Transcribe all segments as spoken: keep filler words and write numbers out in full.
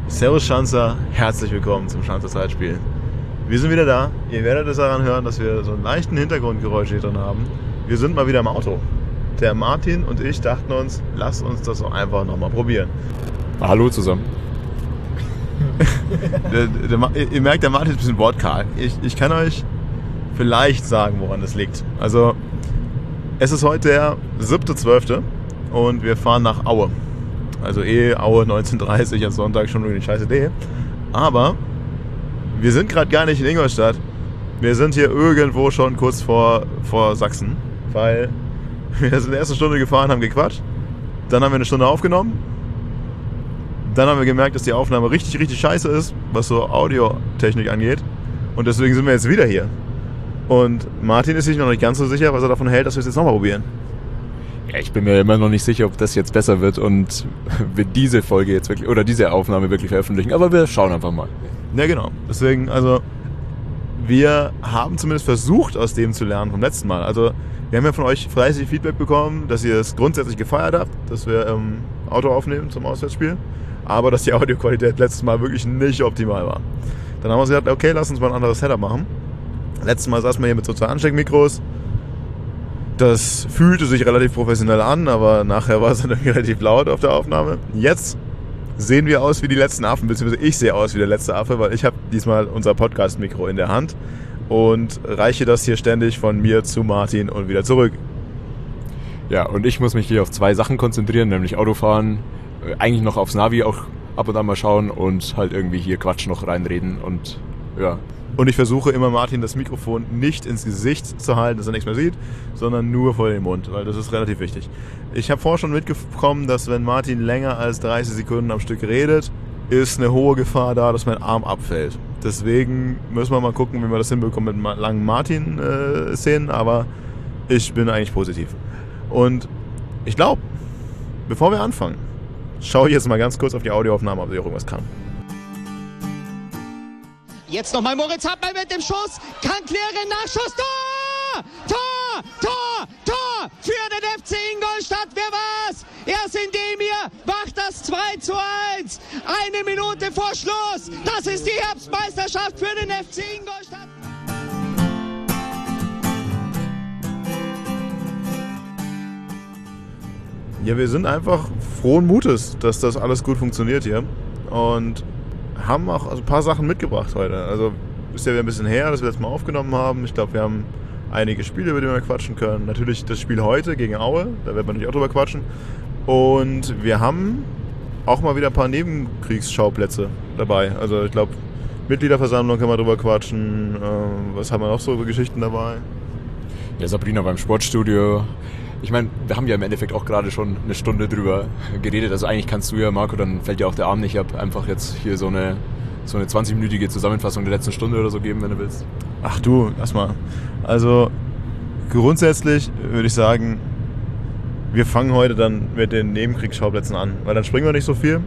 Servus Schanzer, herzlich willkommen zum Schanzer Zeitspiel. Wir sind wieder da. Ihr werdet es daran hören, dass wir so einen leichten Hintergrundgeräusch hier drin haben. Wir sind mal wieder im Auto. Der Martin und ich dachten uns, lasst uns das doch einfach nochmal probieren. Hallo zusammen. der, der, ihr merkt, der Martin ist ein bisschen wortkarg. Ich, ich kann euch vielleicht sagen, woran das liegt. Also, es ist heute der siebter zwölfter und wir fahren nach Aue. Also eh Aue neunzehn Uhr dreißig am Sonntag, schon eine scheiß Idee. Aber wir sind gerade gar nicht in Ingolstadt. Wir sind hier irgendwo schon kurz vor, vor Sachsen. Weil wir sind in der ersten Stunde gefahren, haben gequatscht. Dann haben wir eine Stunde aufgenommen. Dann haben wir gemerkt, dass die Aufnahme richtig, richtig scheiße ist, was so Audiotechnik angeht. Und deswegen sind wir jetzt wieder hier. Und Martin ist sich noch nicht ganz so sicher, was er davon hält, dass wir es jetzt nochmal probieren. Ja, ich bin mir immer noch nicht sicher, ob das jetzt besser wird und wir diese Folge jetzt wirklich oder diese Aufnahme wirklich veröffentlichen. Aber wir schauen einfach mal. Ja, genau. Deswegen, also, wir haben zumindest versucht, aus dem zu lernen vom letzten Mal. Also, wir haben ja von euch fleißig Feedback bekommen, dass ihr es grundsätzlich gefeiert habt, dass wir ähm, Auto aufnehmen zum Auswärtsspiel. Aber dass die Audioqualität letztes Mal wirklich nicht optimal war. Dann haben wir uns gedacht, okay, lass uns mal ein anderes Setup machen. Letztes Mal saßen wir hier mit so zwei Ansteckmikros. Das fühlte sich relativ professionell an, aber nachher war es dann relativ laut auf der Aufnahme. Jetzt sehen wir aus wie die letzten Affen, beziehungsweise ich sehe aus wie der letzte Affe, weil ich habe diesmal unser Podcast-Mikro in der Hand und reiche das hier ständig von mir zu Martin und wieder zurück. Ja, und ich muss mich hier auf zwei Sachen konzentrieren, nämlich Autofahren, eigentlich noch aufs Navi auch ab und an mal schauen und halt irgendwie hier Quatsch noch reinreden und ja. Und ich versuche immer Martin das Mikrofon nicht ins Gesicht zu halten, dass er nichts mehr sieht, sondern nur vor den Mund, weil das ist relativ wichtig. Ich habe vorher schon mitbekommen, dass wenn Martin länger als dreißig Sekunden am Stück redet, ist eine hohe Gefahr da, dass mein Arm abfällt. Deswegen müssen wir mal gucken, wie wir das hinbekommen mit langen Martin-Szenen, aber ich bin eigentlich positiv. Und ich glaube, bevor wir anfangen, schaue ich jetzt mal ganz kurz auf die Audioaufnahme, ob da irgendwas kam. Jetzt nochmal Moritz Hartmann mit dem Schuss. Kann klären, Nachschuss. Tor! Tor! Tor! Tor! Für den F C Ingolstadt. Wer war's? Erst Indemir macht das zwei zu eins. Eine Minute vor Schluss. Das ist die Herbstmeisterschaft für den F C Ingolstadt. Ja, wir sind einfach frohen Mutes, dass das alles gut funktioniert hier. Und haben auch also ein paar Sachen mitgebracht heute. Also ist ja wieder ein bisschen her, dass wir das mal aufgenommen haben. Ich glaube, wir haben einige Spiele, über die wir quatschen können. Natürlich das Spiel heute gegen Aue, da wird man natürlich auch drüber quatschen. Und wir haben auch mal wieder ein paar Nebenkriegsschauplätze dabei. Also ich glaube, Mitgliederversammlung können wir drüber quatschen. Was haben wir noch so für Geschichten dabei? Ja, Sabrina beim Sportstudio. Ich meine, wir haben ja im Endeffekt auch gerade schon eine Stunde drüber geredet. Also eigentlich kannst du ja, Marco, dann fällt dir auch der Arm nicht ab, einfach jetzt hier so eine, so eine zwanzig-minütige Zusammenfassung der letzten Stunde oder so geben, wenn du willst. Ach du, lass mal. Also grundsätzlich würde ich sagen, wir fangen heute dann mit den Nebenkriegsschauplätzen an, weil dann springen wir nicht so viel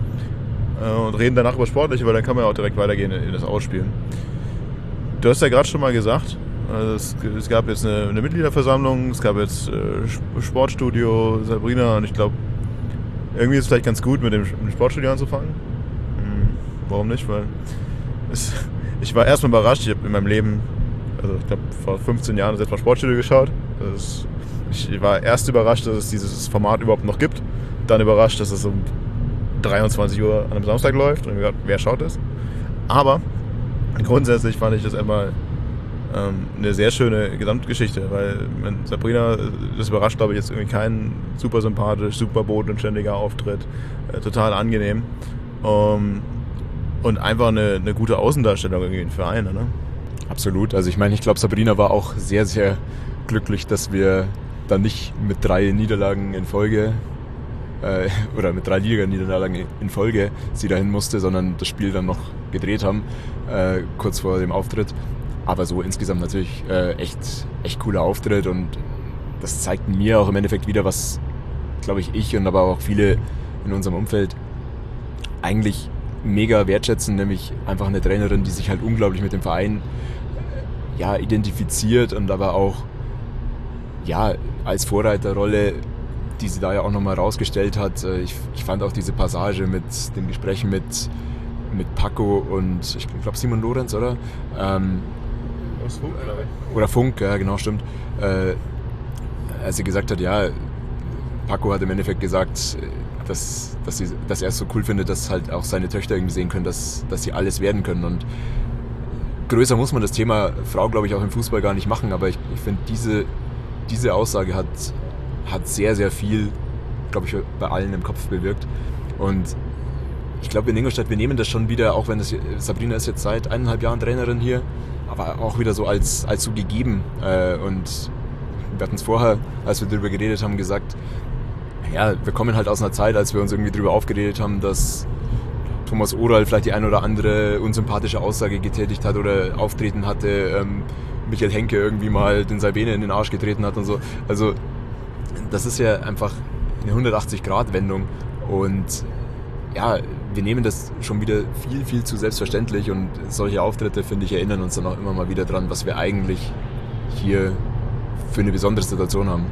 und reden danach über Sportliche, weil dann kann man ja auch direkt weitergehen in das Ausspielen. Du hast ja gerade schon mal gesagt, also es, es gab jetzt eine, eine Mitgliederversammlung, es gab jetzt äh, Sportstudio Sabrina und ich glaube, irgendwie ist es vielleicht ganz gut, mit dem, mit dem Sportstudio anzufangen. Hm, warum nicht? Weil es, ich war erstmal überrascht, ich habe in meinem Leben, also ich glaube vor fünfzehn Jahren das letzte Mal Sportstudio geschaut. Das, ich war erst überrascht, dass es dieses Format überhaupt noch gibt, dann überrascht, dass es um dreiundzwanzig Uhr an einem Samstag läuft und ich gedacht, wer schaut das? Aber grundsätzlich fand ich das einmal eine sehr schöne Gesamtgeschichte, weil Sabrina, das überrascht glaube ich jetzt irgendwie keinen, super sympathisch, super bodenständiger Auftritt, äh, total angenehm um, und einfach eine, eine gute Außendarstellung irgendwie für Verein, ne? Absolut, also ich meine, ich glaube Sabrina war auch sehr, sehr glücklich, dass wir dann nicht mit drei Niederlagen in Folge äh, oder mit drei Liga-Niederlagen in Folge sie dahin musste, sondern das Spiel dann noch gedreht haben, äh, kurz vor dem Auftritt. Aber so insgesamt natürlich äh, echt, echt cooler Auftritt und das zeigt mir auch im Endeffekt wieder, was, glaube ich, ich und aber auch viele in unserem Umfeld eigentlich mega wertschätzen, nämlich einfach eine Trainerin, die sich halt unglaublich mit dem Verein äh, ja, identifiziert und aber auch ja, als Vorreiterrolle die sie da ja auch nochmal rausgestellt hat. Ich, ich fand auch diese Passage mit dem Gespräch mit, mit Paco und ich glaube Simon Lorenz, oder? Ähm, Funk, oder Funk, ja genau, stimmt. Äh, als sie gesagt hat, ja, Paco hat im Endeffekt gesagt, dass, dass, sie, dass er es so cool findet, dass halt auch seine Töchter irgendwie sehen können, dass, dass sie alles werden können. Und größer muss man das Thema Frau, glaube ich, auch im Fußball gar nicht machen, aber ich, ich finde, diese, diese Aussage hat, hat sehr, sehr viel, glaube ich, bei allen im Kopf bewirkt. Und ich glaube, in Ingolstadt, wir nehmen das schon wieder, auch wenn das, Sabrina ist jetzt seit eineinhalb Jahren Trainerin hier, aber auch wieder so als, als so gegeben. Und wir hatten es vorher, als wir darüber geredet haben, gesagt, ja, wir kommen halt aus einer Zeit, als wir uns irgendwie darüber aufgeredet haben, dass Thomas Oral vielleicht die eine oder andere unsympathische Aussage getätigt hat oder auftreten hatte, ähm, Michael Henke irgendwie mal den Sabine in den Arsch getreten hat und so. Also das ist ja einfach eine hundertachtzig-Grad-Wendung und ja, wir nehmen das schon wieder viel, viel zu selbstverständlich und solche Auftritte, finde ich, erinnern uns dann auch immer mal wieder dran, was wir eigentlich hier für eine besondere Situation haben.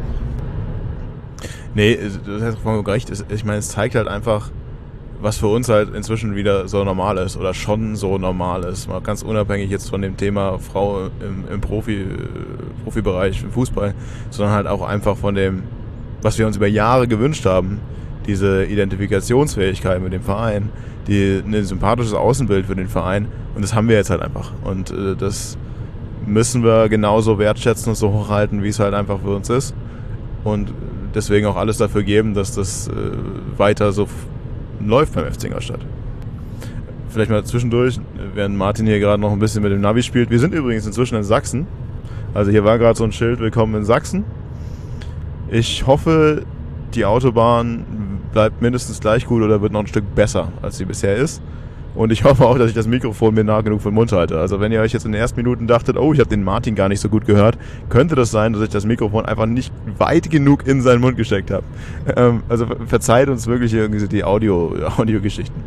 Nee, du hast vollkommen recht. Ich meine, es zeigt halt einfach, was für uns halt inzwischen wieder so normal ist oder schon so normal ist. Mal ganz unabhängig jetzt von dem Thema Frau im, im Profi, Profibereich, im Fußball, sondern halt auch einfach von dem, was wir uns über Jahre gewünscht haben. Diese Identifikationsfähigkeit mit dem Verein, die, ein sympathisches Außenbild für den Verein und das haben wir jetzt halt einfach. Und äh, das müssen wir genauso wertschätzen und so hochhalten, wie es halt einfach für uns ist. Und deswegen auch alles dafür geben, dass das äh, weiter so f- läuft beim F C Ingolstadt. Vielleicht mal zwischendurch, während Martin hier gerade noch ein bisschen mit dem Navi spielt. Wir sind übrigens inzwischen in Sachsen. Also hier war gerade so ein Schild, willkommen in Sachsen. Ich hoffe, die Autobahn bleibt mindestens gleich gut oder wird noch ein Stück besser, als sie bisher ist. Und ich hoffe auch, dass ich das Mikrofon mir nah genug vom Mund halte. Also wenn ihr euch jetzt in den ersten Minuten dachtet, oh, ich habe den Martin gar nicht so gut gehört, könnte das sein, dass ich das Mikrofon einfach nicht weit genug in seinen Mund gesteckt habe. Ähm, also verzeiht uns wirklich irgendwie die Audio, Audio-Geschichten.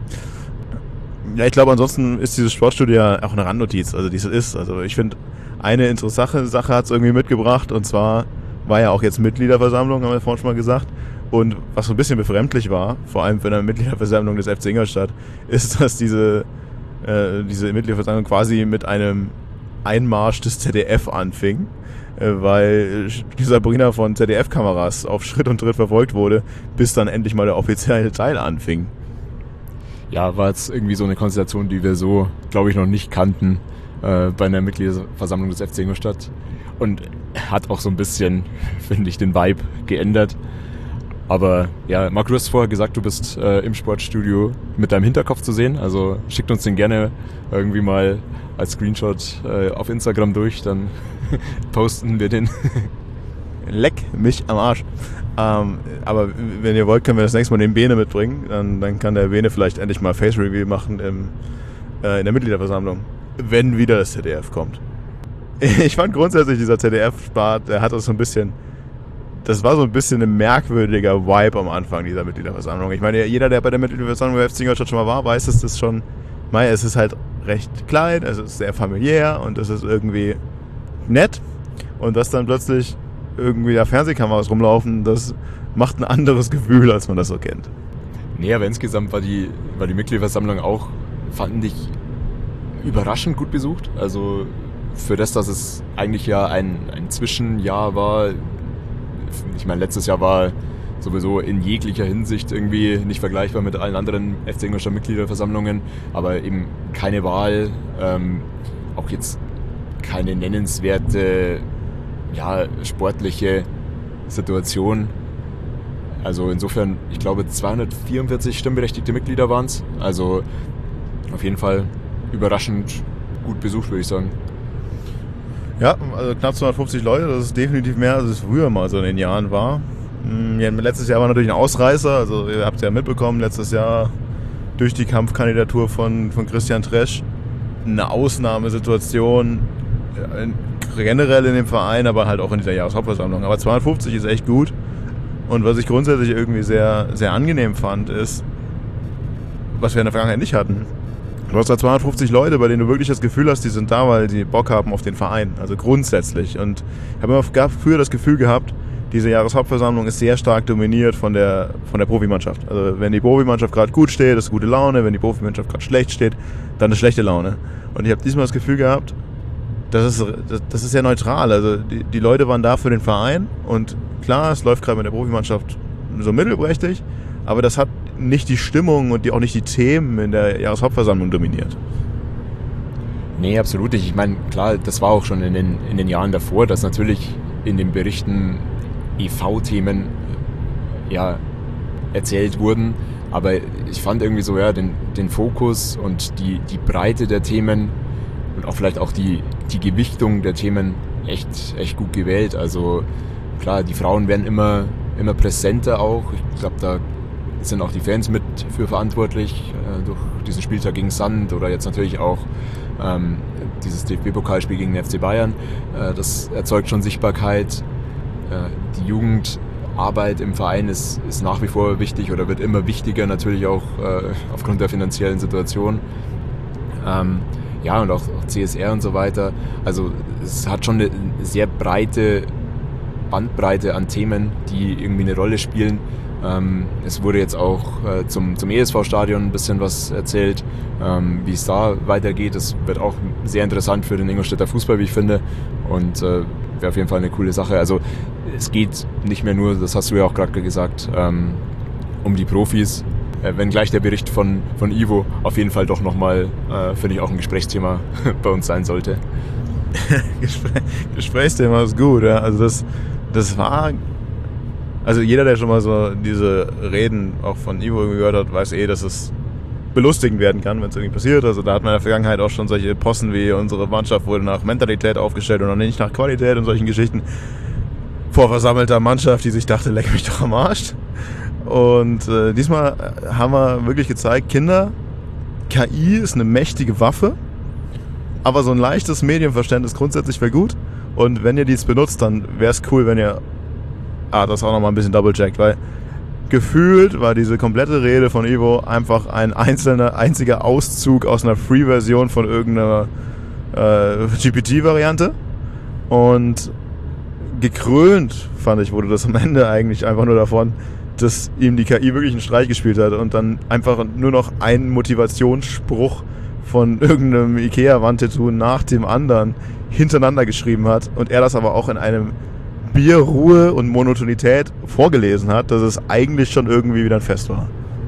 Ja, ich glaube, ansonsten ist dieses Sportstudio ja auch eine Randnotiz, also dieses ist. Also ich finde, eine interessante Sache hat es irgendwie mitgebracht und zwar war ja auch jetzt Mitgliederversammlung, haben wir vorhin schon mal gesagt. Und was so ein bisschen befremdlich war, vor allem für eine Mitgliederversammlung des F C Ingolstadt, ist, dass diese, äh, diese Mitgliederversammlung quasi mit einem Einmarsch des Z D F anfing, äh, weil Sabrina von Z D F-Kameras auf Schritt und Tritt verfolgt wurde, bis dann endlich mal der offizielle Teil anfing. Ja, war jetzt irgendwie so eine Konstellation, die wir so, glaube ich, noch nicht kannten äh, bei einer Mitgliederversammlung des F C Ingolstadt. Und hat auch so ein bisschen, finde ich, den Vibe geändert. Aber ja, Marc, du hast vorher gesagt, du bist äh, im Sportstudio mit deinem Hinterkopf zu sehen. Also schickt uns den gerne irgendwie mal als Screenshot äh, auf Instagram durch, dann posten wir den. Leck mich am Arsch. Ähm, aber wenn ihr wollt, können wir das nächste Mal den Bene mitbringen. Dann, dann kann der Bene vielleicht endlich mal Face Reveal machen im, äh, in der Mitgliederversammlung. Wenn wieder das Z D F kommt. Ich fand grundsätzlich dieser Z D F-Spart, der hat das so ein bisschen... Das war so ein bisschen ein merkwürdiger Vibe am Anfang dieser Mitgliederversammlung. Ich meine, jeder, der bei der Mitgliederversammlung bei F C Ingolstadt schon mal war, weiß, dass das schon, mei, es ist halt recht klein, es ist sehr familiär und es ist irgendwie nett. Und dass dann plötzlich irgendwie da Fernsehkameras rumlaufen, das macht ein anderes Gefühl, als man das so kennt. Nee, aber insgesamt war die, war die Mitgliederversammlung auch, fand ich, überraschend gut besucht. Also für das, dass es eigentlich ja ein, ein Zwischenjahr war. Ich meine, letztes Jahr war sowieso in jeglicher Hinsicht irgendwie nicht vergleichbar mit allen anderen F C Ingolstadt Mitgliederversammlungen, aber eben keine Wahl, ähm, auch jetzt keine nennenswerte, ja, sportliche Situation. Also insofern, ich glaube, zweihundertvierundvierzig stimmberechtigte Mitglieder waren es. Also auf jeden Fall überraschend gut besucht, würde ich sagen. Ja, also knapp zweihundertfünfzig Leute, das ist definitiv mehr, als es früher mal so in den Jahren war. Ja, letztes Jahr war natürlich ein Ausreißer, also ihr habt es ja mitbekommen, letztes Jahr durch die Kampfkandidatur von, von Christian Tresch eine Ausnahmesituation, generell in dem Verein, aber halt auch in dieser Jahreshauptversammlung. Aber zweihundertfünfzig ist echt gut und was ich grundsätzlich irgendwie sehr, sehr angenehm fand, ist, was wir in der Vergangenheit nicht hatten. Du hast da zweihundertfünfzig Leute, bei denen du wirklich das Gefühl hast, die sind da, weil die Bock haben auf den Verein. Also grundsätzlich. Und ich habe immer früher das Gefühl gehabt, diese Jahreshauptversammlung ist sehr stark dominiert von der, von der Profimannschaft. Also wenn die Profimannschaft gerade gut steht, ist gute Laune, wenn die Profimannschaft gerade schlecht steht, dann ist schlechte Laune. Und ich habe diesmal das Gefühl gehabt, das ist, das, das ist sehr neutral. Also die, die Leute waren da für den Verein und klar, es läuft gerade mit der Profimannschaft so mittelprächtig, aber das hat nicht die Stimmung und die, auch nicht die Themen in der Jahreshauptversammlung dominiert. Nee, absolut nicht. Ich meine, klar, das war auch schon in den, in den Jahren davor, dass natürlich in den Berichten E V-Themen ja, erzählt wurden, aber ich fand irgendwie so, ja, den, den Fokus und die, die Breite der Themen und auch vielleicht auch die, die Gewichtung der Themen echt, echt gut gewählt. Also klar, die Frauen werden immer, immer präsenter auch. Ich glaube, da sind auch die Fans mit für verantwortlich, äh, durch diesen Spieltag gegen Sand oder jetzt natürlich auch ähm, dieses D F B-Pokalspiel gegen den F C Bayern. Äh, das erzeugt schon Sichtbarkeit. Äh, die Jugendarbeit im Verein ist, ist nach wie vor wichtig oder wird immer wichtiger, natürlich auch äh, aufgrund der finanziellen Situation. Ähm, ja, und auch, auch C S R und so weiter. Also es hat schon eine sehr breite Bandbreite an Themen, die irgendwie eine Rolle spielen. Ähm, es wurde jetzt auch äh, zum, zum E S V-Stadion ein bisschen was erzählt, ähm, wie es da weitergeht. Das wird auch sehr interessant für den Ingolstädter Fußball, wie ich finde. Und äh, wäre auf jeden Fall eine coole Sache. Also es geht nicht mehr nur, das hast du ja auch gerade gesagt, ähm, um die Profis. Äh, wenngleich der Bericht von, von Ivo auf jeden Fall doch nochmal, äh, finde ich, auch ein Gesprächsthema bei uns sein sollte. Gespräch, Gesprächsthema ist gut, ja. Also das, das war... Also jeder, der schon mal so diese Reden auch von Ivo gehört hat, weiß eh, dass es belustigend werden kann, wenn es irgendwie passiert. Also da hat man in der Vergangenheit auch schon solche Posten wie unsere Mannschaft wurde nach Mentalität aufgestellt und nicht nach Qualität und solchen Geschichten vor versammelter Mannschaft, die sich dachte, leck mich doch am Arsch. Und äh, diesmal haben wir wirklich gezeigt, Kinder, K I ist eine mächtige Waffe, aber so ein leichtes Medienverständnis grundsätzlich wäre gut. Und wenn ihr dies benutzt, dann wäre es cool, wenn ihr Ah, das auch nochmal ein bisschen double-checkt, weil gefühlt war diese komplette Rede von Ivo einfach ein einzelner, einziger Auszug aus einer Free-Version von irgendeiner äh, G P T-Variante und gekrönt, fand ich, wurde das am Ende eigentlich einfach nur davon, dass ihm die K I wirklich einen Streich gespielt hat und dann einfach nur noch ein Motivationsspruch von irgendeinem Ikea-Wandtattoo nach dem anderen hintereinander geschrieben hat und er das aber auch in einem Bier, Ruhe und Monotonität vorgelesen hat, dass es eigentlich schon irgendwie wieder ein Fest war.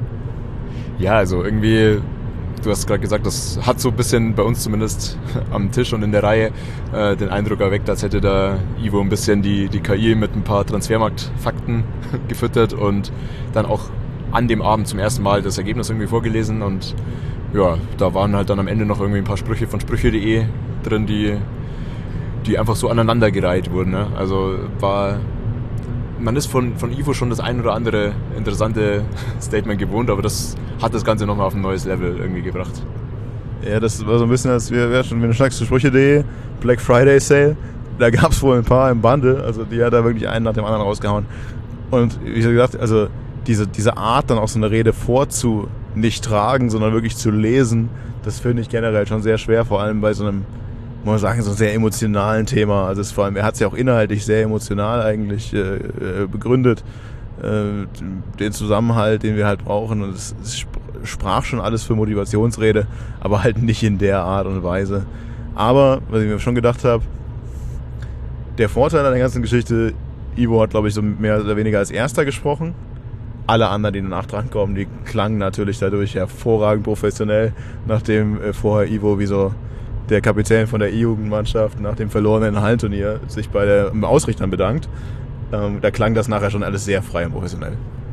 Ja, also irgendwie, du hast gerade gesagt, das hat so ein bisschen bei uns zumindest am Tisch und in der Reihe äh, den Eindruck erweckt, als hätte da Ivo ein bisschen die, die K I mit ein paar Transfermarktfakten gefüttert und dann auch an dem Abend zum ersten Mal das Ergebnis irgendwie vorgelesen und ja, da waren halt dann am Ende noch irgendwie ein paar Sprüche von sprüche punkt de drin, die die einfach so aneinandergereiht wurden. Ne? Also war, man ist von, von Ivo schon das ein oder andere interessante Statement gewohnt, aber das hat das Ganze nochmal auf ein neues Level irgendwie gebracht. Ja, das war so ein bisschen, als wir, wir schon, wenn du schnackst zu sprüche punkt de, Black Friday Sale, da gab es wohl ein paar im Bundle, also die hat da wirklich einen nach dem anderen rausgehauen. Und wie gesagt, also diese, diese Art dann auch so eine Rede vorzu nicht tragen, sondern wirklich zu lesen, das finde ich generell schon sehr schwer, vor allem bei so einem, muss man sagen, so einem sehr emotionalen Thema. Also es vor allem, er hat es ja auch inhaltlich sehr emotional eigentlich äh, begründet, äh, den Zusammenhalt, den wir halt brauchen. Und es, es sprach schon alles für Motivationsrede, aber halt nicht in der Art und Weise. Aber, was ich mir schon gedacht habe, der Vorteil an der ganzen Geschichte, Ivo hat, glaube ich, so mehr oder weniger als Erster gesprochen. Alle anderen, die danach drankommen, die klangen natürlich dadurch hervorragend professionell, nachdem äh, vorher Ivo wie so der Kapitän von der E-Jugendmannschaft nach dem verlorenen Hallenturnier sich bei der Ausrichtern bedankt. Ähm, da klang das nachher schon alles sehr frei und professionell.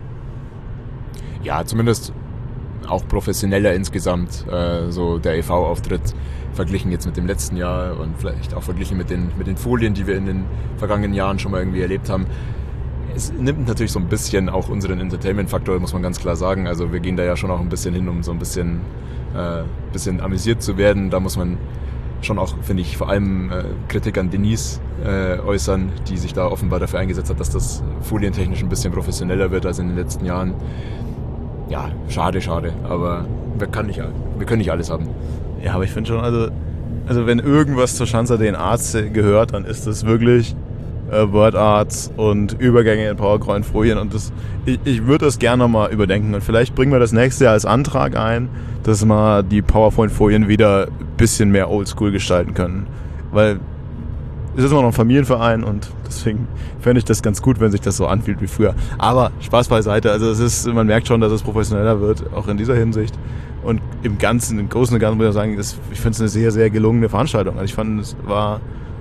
Ja, zumindest auch professioneller insgesamt, äh, so der E V-Auftritt verglichen jetzt mit dem letzten Jahr und vielleicht auch verglichen mit den, mit den Folien, die wir in den vergangenen Jahren schon mal irgendwie erlebt haben. Es nimmt natürlich so ein bisschen auch unseren Entertainment-Faktor, muss man ganz klar sagen. Also wir gehen da ja schon auch ein bisschen hin, um so ein bisschen, äh, bisschen amüsiert zu werden. Da muss man schon auch, finde ich, vor allem äh, Kritik an Denise äh, äußern, die sich da offenbar dafür eingesetzt hat, dass das folientechnisch ein bisschen professioneller wird als in den letzten Jahren. Ja, schade, schade, aber wir können nicht, wir können nicht alles haben. Ja, aber ich finde schon, also, also wenn irgendwas zur Schanzer D N A gehört, dann ist es wirklich äh, Wordarts und Übergänge in PowerPoint-Folien und das, ich, ich würde das gerne nochmal überdenken und vielleicht bringen wir das nächste Jahr als Antrag ein, dass wir die PowerPoint-Folien wieder ein bisschen mehr oldschool gestalten können, weil es ist immer noch ein Familienverein und deswegen fände ich das ganz gut, wenn sich das so anfühlt wie früher. Aber Spaß beiseite, also es ist, man merkt schon, dass es professioneller wird, auch in dieser Hinsicht. Und im Ganzen, im Großen und Ganzen muss ich sagen, das, ich finde es eine sehr, sehr gelungene Veranstaltung. Also ich fand, es war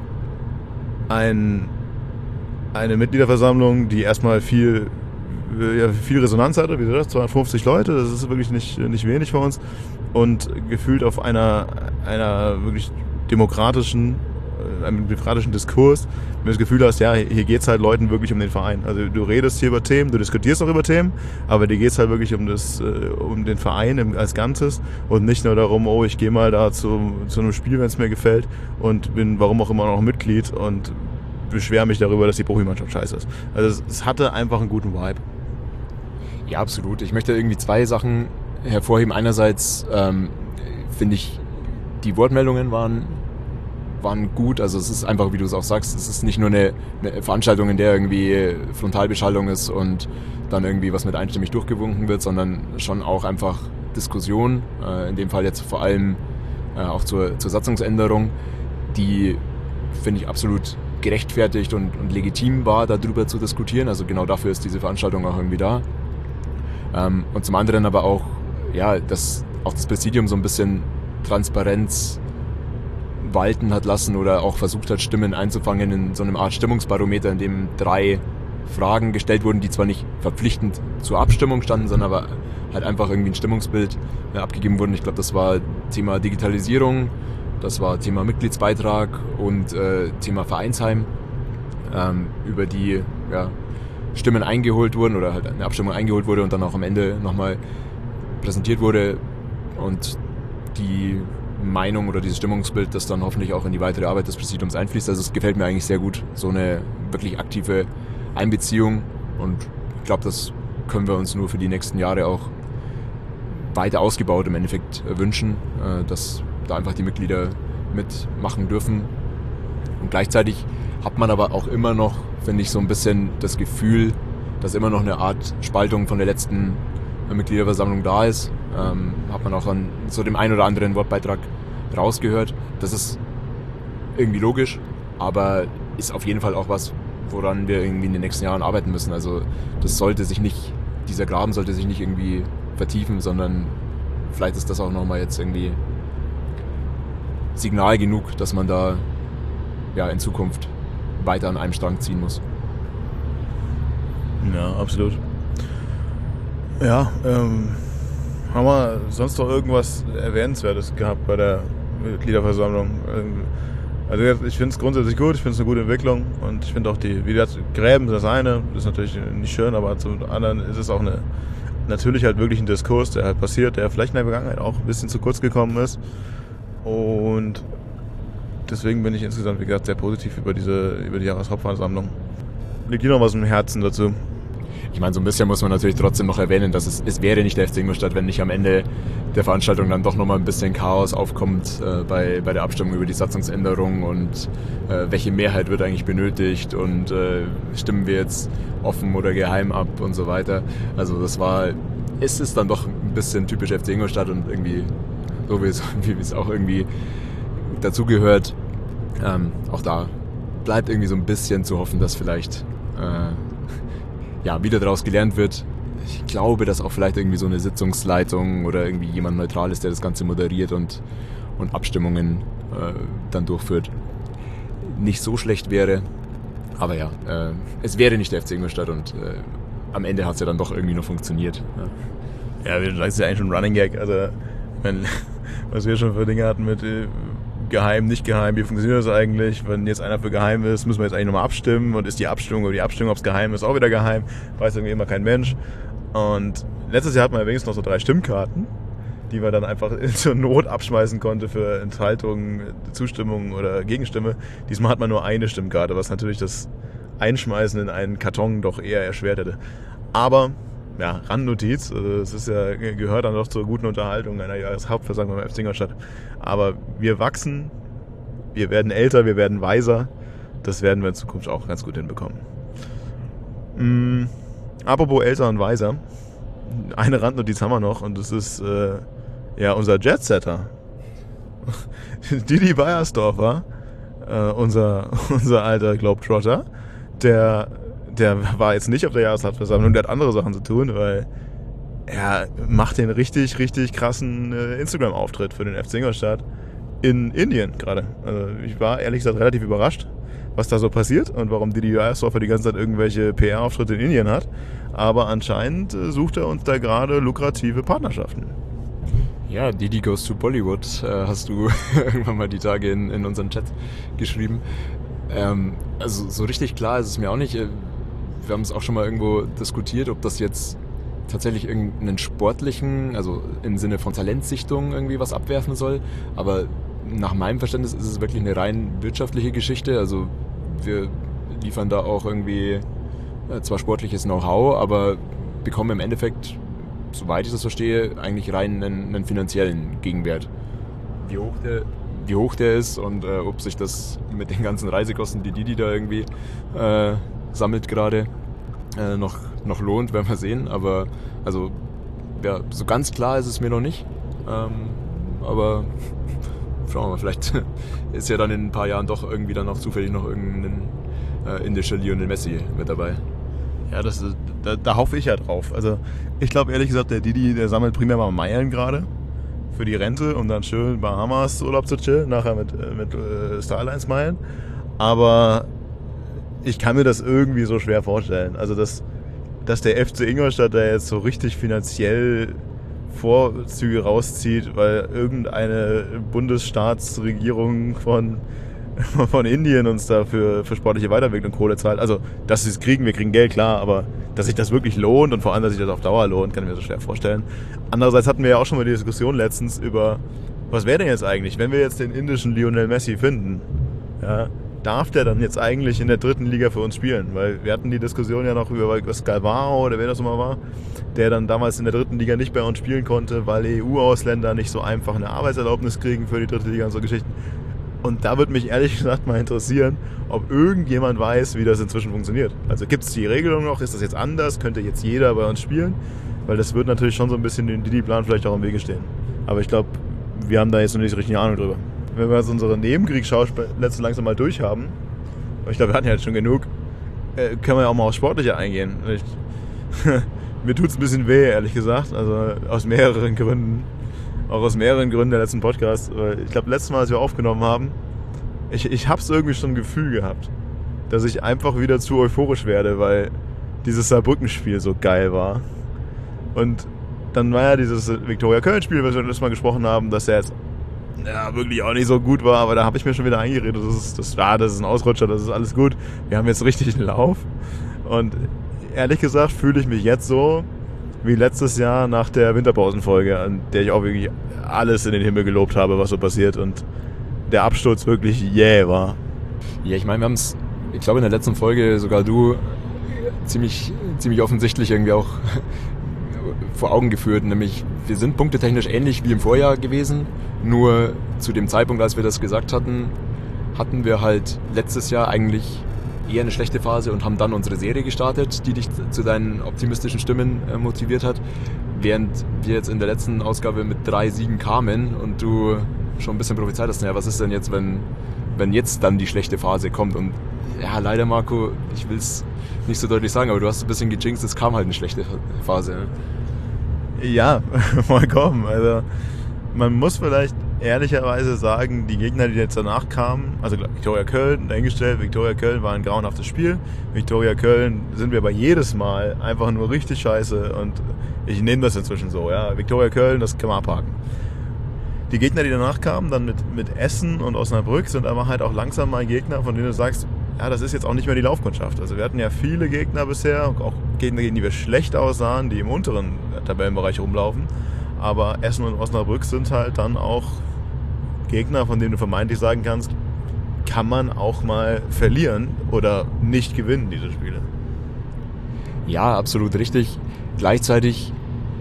ein, eine Mitgliederversammlung, die erstmal viel, ja, viel Resonanz hatte, wie gesagt, zweihundertfünfzig Leute, das ist wirklich nicht, nicht wenig für uns. Und gefühlt auf einer, einer wirklich demokratischen einem demokratischen Diskurs, wenn du das Gefühl hast, ja, hier geht es halt Leuten wirklich um den Verein. Also du redest hier über Themen, du diskutierst auch über Themen, aber dir geht es halt wirklich um das, um den Verein als Ganzes und nicht nur darum, oh, ich gehe mal da zu, zu einem Spiel, wenn es mir gefällt und bin warum auch immer noch Mitglied und beschwere mich darüber, dass die Profimannschaft scheiße ist. Also es, es hatte einfach einen guten Vibe. Ja, absolut. Ich möchte irgendwie zwei Sachen hervorheben. Einerseits ähm, finde ich, die Wortmeldungen waren waren gut, also es ist einfach, wie du es auch sagst, es ist nicht nur eine, eine Veranstaltung, in der irgendwie Frontalbeschallung ist und dann irgendwie was mit einstimmig durchgewunken wird, sondern schon auch einfach Diskussion, äh, in dem Fall jetzt vor allem äh, auch zur, zur Satzungsänderung, die finde ich absolut gerechtfertigt und, und legitim war, darüber zu diskutieren, also genau dafür ist diese Veranstaltung auch irgendwie da. Ähm, und zum anderen aber auch, ja, dass auch das Präsidium so ein bisschen Transparenz walten hat lassen oder auch versucht hat, Stimmen einzufangen in so einem Art Stimmungsbarometer, in dem drei Fragen gestellt wurden, die zwar nicht verpflichtend zur Abstimmung standen, sondern aber halt einfach irgendwie ein Stimmungsbild äh, abgegeben wurden. Ich glaube, das war Thema Digitalisierung, das war Thema Mitgliedsbeitrag und äh, Thema Vereinsheim, ähm, über die ja, Stimmen eingeholt wurden oder halt eine Abstimmung eingeholt wurde und dann auch am Ende nochmal präsentiert wurde und die Meinung oder dieses Stimmungsbild, das dann hoffentlich auch in die weitere Arbeit des Präsidiums einfließt. Also es gefällt mir eigentlich sehr gut, so eine wirklich aktive Einbeziehung und ich glaube, das können wir uns nur für die nächsten Jahre auch weiter ausgebaut im Endeffekt wünschen, dass da einfach die Mitglieder mitmachen dürfen und gleichzeitig hat man aber auch immer noch, finde ich, so ein bisschen das Gefühl, dass immer noch eine Art Spaltung von der letzten Mitgliederversammlung da ist. Ähm, hat man auch an so dem einen oder anderen Wortbeitrag rausgehört. Das ist irgendwie logisch, aber ist auf jeden Fall auch was, woran wir irgendwie in den nächsten Jahren arbeiten müssen. Also das sollte sich nicht, dieser Graben sollte sich nicht irgendwie vertiefen, sondern vielleicht ist das auch nochmal jetzt irgendwie Signal genug, dass man da ja in Zukunft weiter an einem Strang ziehen muss. Ja, absolut. Ja, ähm, haben wir sonst noch irgendwas Erwähnenswertes gehabt bei der Mitgliederversammlung? Also ich finde es grundsätzlich gut, ich finde es eine gute Entwicklung und ich finde auch die, wie gesagt, Gräben das eine, das ist natürlich nicht schön, aber zum anderen ist es auch eine, natürlich halt wirklich ein Diskurs, der halt passiert, der vielleicht in der Vergangenheit auch ein bisschen zu kurz gekommen ist und deswegen bin ich insgesamt, wie gesagt, sehr positiv über diese, über die Jahreshauptversammlung. Liegt dir noch was im Herzen dazu? Ich meine, so ein bisschen muss man natürlich trotzdem noch erwähnen, dass es, es wäre nicht der F C Ingolstadt, wenn nicht am Ende der Veranstaltung dann doch nochmal ein bisschen Chaos aufkommt äh, bei, bei der Abstimmung über die Satzungsänderung und äh, welche Mehrheit wird eigentlich benötigt und äh, stimmen wir jetzt offen oder geheim ab und so weiter. Also das war, es ist dann doch ein bisschen typisch F C Ingolstadt und irgendwie so wie es, wie es auch irgendwie dazugehört. Ähm, auch da bleibt irgendwie so ein bisschen zu hoffen, dass vielleicht äh, ja, wieder daraus gelernt wird. Ich glaube, dass auch vielleicht irgendwie so eine Sitzungsleitung oder irgendwie jemand Neutrales, der das Ganze moderiert und, und Abstimmungen äh, dann durchführt, nicht so schlecht wäre. Aber ja, äh, es wäre nicht der F C Ingolstadt und äh, am Ende hat es ja dann doch irgendwie noch funktioniert. Ja, ja, das ist ja eigentlich schon ein Running Gag. Also, wenn, was wir schon für Dinge hatten mit äh, geheim, nicht geheim, wie funktioniert das eigentlich? Wenn jetzt einer für geheim ist, müssen wir jetzt eigentlich nochmal abstimmen und ist die Abstimmung über die Abstimmung, ob es geheim ist, auch wieder geheim, weiß irgendwie immer kein Mensch. Und letztes Jahr hatten wir ja wenigstens noch so drei Stimmkarten, die man dann einfach zur Not abschmeißen konnte für Enthaltung, Zustimmung oder Gegenstimme. Diesmal hat man nur eine Stimmkarte, was natürlich das Einschmeißen in einen Karton doch eher erschwert hätte. Aber ja, Randnotiz, also es ist ja, gehört dann doch zur guten Unterhaltung einer Jahreshauptversammlung beim F C Ingolstadt. Aber wir wachsen, wir werden älter, wir werden weiser das werden wir in Zukunft auch ganz gut hinbekommen. Mhm. Apropos älter und weiser, eine Randnotiz haben wir noch und das ist äh, ja unser Jetsetter. Didi Beiersdorfer, äh, unser, unser alter Globetrotter, der, der war jetzt nicht auf der Jahreshauptversammlung, der hat andere Sachen zu tun, weil er macht den richtig, richtig krassen äh, Instagram-Auftritt für den F C Ingolstadt in Indien gerade. Also ich war ehrlich gesagt relativ überrascht, was da so passiert und warum Didi Beiersdorfer die ganze Zeit irgendwelche P R-Auftritte in Indien hat. Aber anscheinend äh, sucht er uns da gerade lukrative Partnerschaften. Ja, Didi goes to Bollywood, äh, hast du irgendwann mal die Tage in, in unseren Chat geschrieben. Ähm, also so richtig klar ist es mir auch nicht. Wir haben es auch schon mal irgendwo diskutiert, ob das jetzt tatsächlich irgendeinen sportlichen, also im Sinne von Talentsichtung irgendwie was abwerfen soll. Aber nach meinem Verständnis ist es wirklich eine rein wirtschaftliche Geschichte. Also wir liefern da auch irgendwie äh, zwar sportliches Know-how, aber bekommen im Endeffekt, soweit ich das verstehe, eigentlich rein einen, einen finanziellen Gegenwert. Wie hoch der, wie hoch der ist und äh, ob sich das mit den ganzen Reisekosten, die Didi da irgendwie äh, sammelt gerade, äh, noch, noch lohnt, werden wir sehen. Aber also ja, so ganz klar ist es mir noch nicht. Ähm, aber schauen wir mal, vielleicht ist ja dann in ein paar Jahren doch irgendwie dann noch zufällig noch irgendein äh, indischer Lionel Messi mit dabei. Ja, das, da, da hoffe ich ja drauf. Also ich glaube ehrlich gesagt, der Didi, der sammelt primär mal Meilen gerade für die Rente, um dann schön Bahamas Urlaub zu chillen, nachher mit, mit äh, Starlines Meilen. Aber ich kann mir das irgendwie so schwer vorstellen. Also dass, dass der F C Ingolstadt da jetzt so richtig finanziell Vorzüge rauszieht, weil irgendeine Bundesstaatsregierung von von Indien uns da für, für sportliche Weiterentwicklung Kohle zahlt. Also, dass sie es kriegen, wir kriegen Geld, klar, aber dass sich das wirklich lohnt und vor allem, dass sich das auf Dauer lohnt, kann ich mir so schwer vorstellen. Andererseits hatten wir ja auch schon mal die Diskussion letztens über, was wäre denn jetzt eigentlich, wenn wir jetzt den indischen Lionel Messi finden, ja, darf der dann jetzt eigentlich in der dritten Liga für uns spielen? Weil wir hatten die Diskussion ja noch über Galvao oder wer das immer war, der dann damals in der dritten Liga nicht bei uns spielen konnte, weil E U-Ausländer nicht so einfach eine Arbeitserlaubnis kriegen für die dritte Liga und so Geschichten. Und da würde mich ehrlich gesagt mal interessieren, ob irgendjemand weiß, wie das inzwischen funktioniert. Also gibt es die Regelung noch? Ist das jetzt anders? Könnte jetzt jeder bei uns spielen? Weil das wird natürlich schon so ein bisschen den Didi-Plan vielleicht auch im Wege stehen. Aber ich glaube, wir haben da jetzt noch nicht so richtig eine Ahnung drüber. Wenn wir jetzt unsere Nebenkriegsschauplätze langsam mal durchhaben, ich glaube, wir hatten ja jetzt schon genug, äh, können wir ja auch mal aufs Sportliche eingehen. Ich, mir tut es ein bisschen weh, ehrlich gesagt. Also aus mehreren Gründen. Auch aus mehreren Gründen der letzten Podcast. Ich glaube, letztes Mal, als wir aufgenommen haben, ich, ich habe es irgendwie schon ein Gefühl gehabt, dass ich einfach wieder zu euphorisch werde, weil dieses Saarbrücken-Spiel so geil war. Und dann war ja dieses Viktoria-Köln-Spiel, was wir letztes Mal gesprochen haben, dass er jetzt ja, wirklich auch nicht so gut war, aber da habe ich mir schon wieder eingeredet, das ist, das, ja, das ist ein Ausrutscher, das ist alles gut. Wir haben jetzt richtig einen Lauf. Und ehrlich gesagt fühle ich mich jetzt so, wie letztes Jahr nach der Winterpausenfolge, an der ich auch wirklich alles in den Himmel gelobt habe, was so passiert und der Absturz wirklich jäh war. Ja, ich meine, wir haben es, ich glaube in der letzten Folge sogar du ziemlich, ziemlich offensichtlich irgendwie auch vor Augen geführt, nämlich wir sind punktetechnisch ähnlich wie im Vorjahr gewesen, nur zu dem Zeitpunkt, als wir das gesagt hatten, hatten wir halt letztes Jahr eigentlich eher eine schlechte Phase und haben dann unsere Serie gestartet, die dich zu deinen optimistischen Stimmen äh, motiviert hat, während wir jetzt in der letzten Ausgabe mit drei Siegen kamen und du schon ein bisschen prophezeit hast, naja, was ist denn jetzt, wenn, wenn jetzt dann die schlechte Phase kommt? Und ja, leider Marco, ich will es nicht so deutlich sagen, aber du hast ein bisschen gejinxt, es kam halt eine schlechte Phase. Ne? Ja, vollkommen. Also man muss vielleicht ehrlicherweise sagen, die Gegner, die jetzt danach kamen, also Viktoria Köln, dahingestellt, Viktoria Köln war ein grauenhaftes Spiel. Viktoria Köln sind wir aber jedes Mal einfach nur richtig scheiße und ich nehme das inzwischen so. Ja, Viktoria Köln, das kann man abhaken. Die Gegner, die danach kamen, dann mit, mit Essen und Osnabrück, sind aber halt auch langsam mal Gegner, von denen du sagst, ja, das ist jetzt auch nicht mehr die Laufkundschaft. Also wir hatten ja viele Gegner bisher, auch Gegner, gegen die wir schlecht aussahen, die im unteren Tabellenbereich rumlaufen. Aber Essen und Osnabrück sind halt dann auch Gegner, von denen du vermeintlich sagen kannst, kann man auch mal verlieren oder nicht gewinnen, diese Spiele. Ja, absolut richtig. Gleichzeitig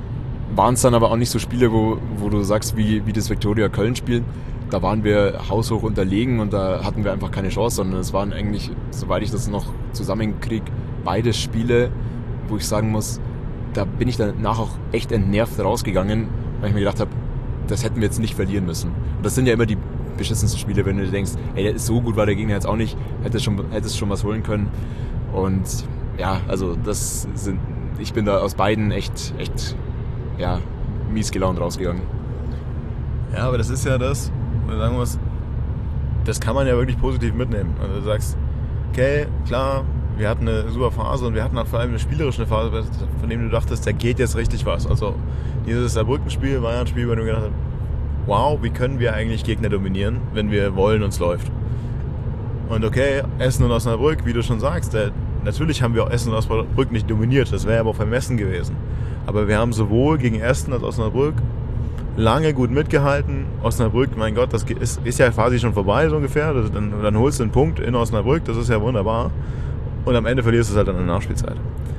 waren es dann aber auch nicht so Spiele, wo, wo du sagst, wie, wie das Viktoria Köln-Spiel. Da waren wir haushoch unterlegen und da hatten wir einfach keine Chance, sondern es waren eigentlich, soweit ich das noch zusammenkriege, beide Spiele, wo ich sagen muss, da bin ich danach auch echt entnervt rausgegangen, weil ich mir gedacht habe, das hätten wir jetzt nicht verlieren müssen. Und das sind ja immer die beschissensten Spiele, wenn du dir denkst, ey, so gut war der Gegner jetzt auch nicht, hättest schon, hättest schon was holen können. Und ja, also das sind, ich bin da aus beiden echt, echt, ja, mies gelaunt rausgegangen. Ja, aber das ist ja das, wenn du sagen musst, das kann man ja wirklich positiv mitnehmen. Also du sagst, okay, klar, wir hatten eine super Phase und wir hatten auch vor allem eine spielerische Phase, von dem du dachtest, da geht jetzt richtig was. Also dieses Saarbrücken-Spiel war ja ein Spiel, wo du gedacht hast, wow, wie können wir eigentlich Gegner dominieren, wenn wir wollen und es läuft. Und okay, Essen und Osnabrück, wie du schon sagst, der, natürlich haben wir auch Essen und Osnabrück nicht dominiert, das wäre aber auch vermessen gewesen. Aber wir haben sowohl gegen Essen als Osnabrück lange gut mitgehalten. Osnabrück, mein Gott, das ist, ist ja quasi schon vorbei so ungefähr. Das, dann, dann holst du einen Punkt in Osnabrück, das ist ja wunderbar. Und am Ende verlierst du es halt dann in der Nachspielzeit.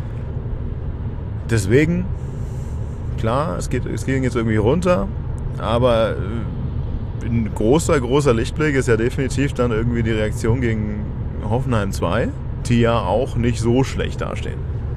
Deswegen, klar, es, geht, es ging jetzt irgendwie runter, aber ein großer, großer Lichtblick ist ja definitiv dann irgendwie die Reaktion gegen Hoffenheim zwei, die ja auch nicht so schlecht dastehen.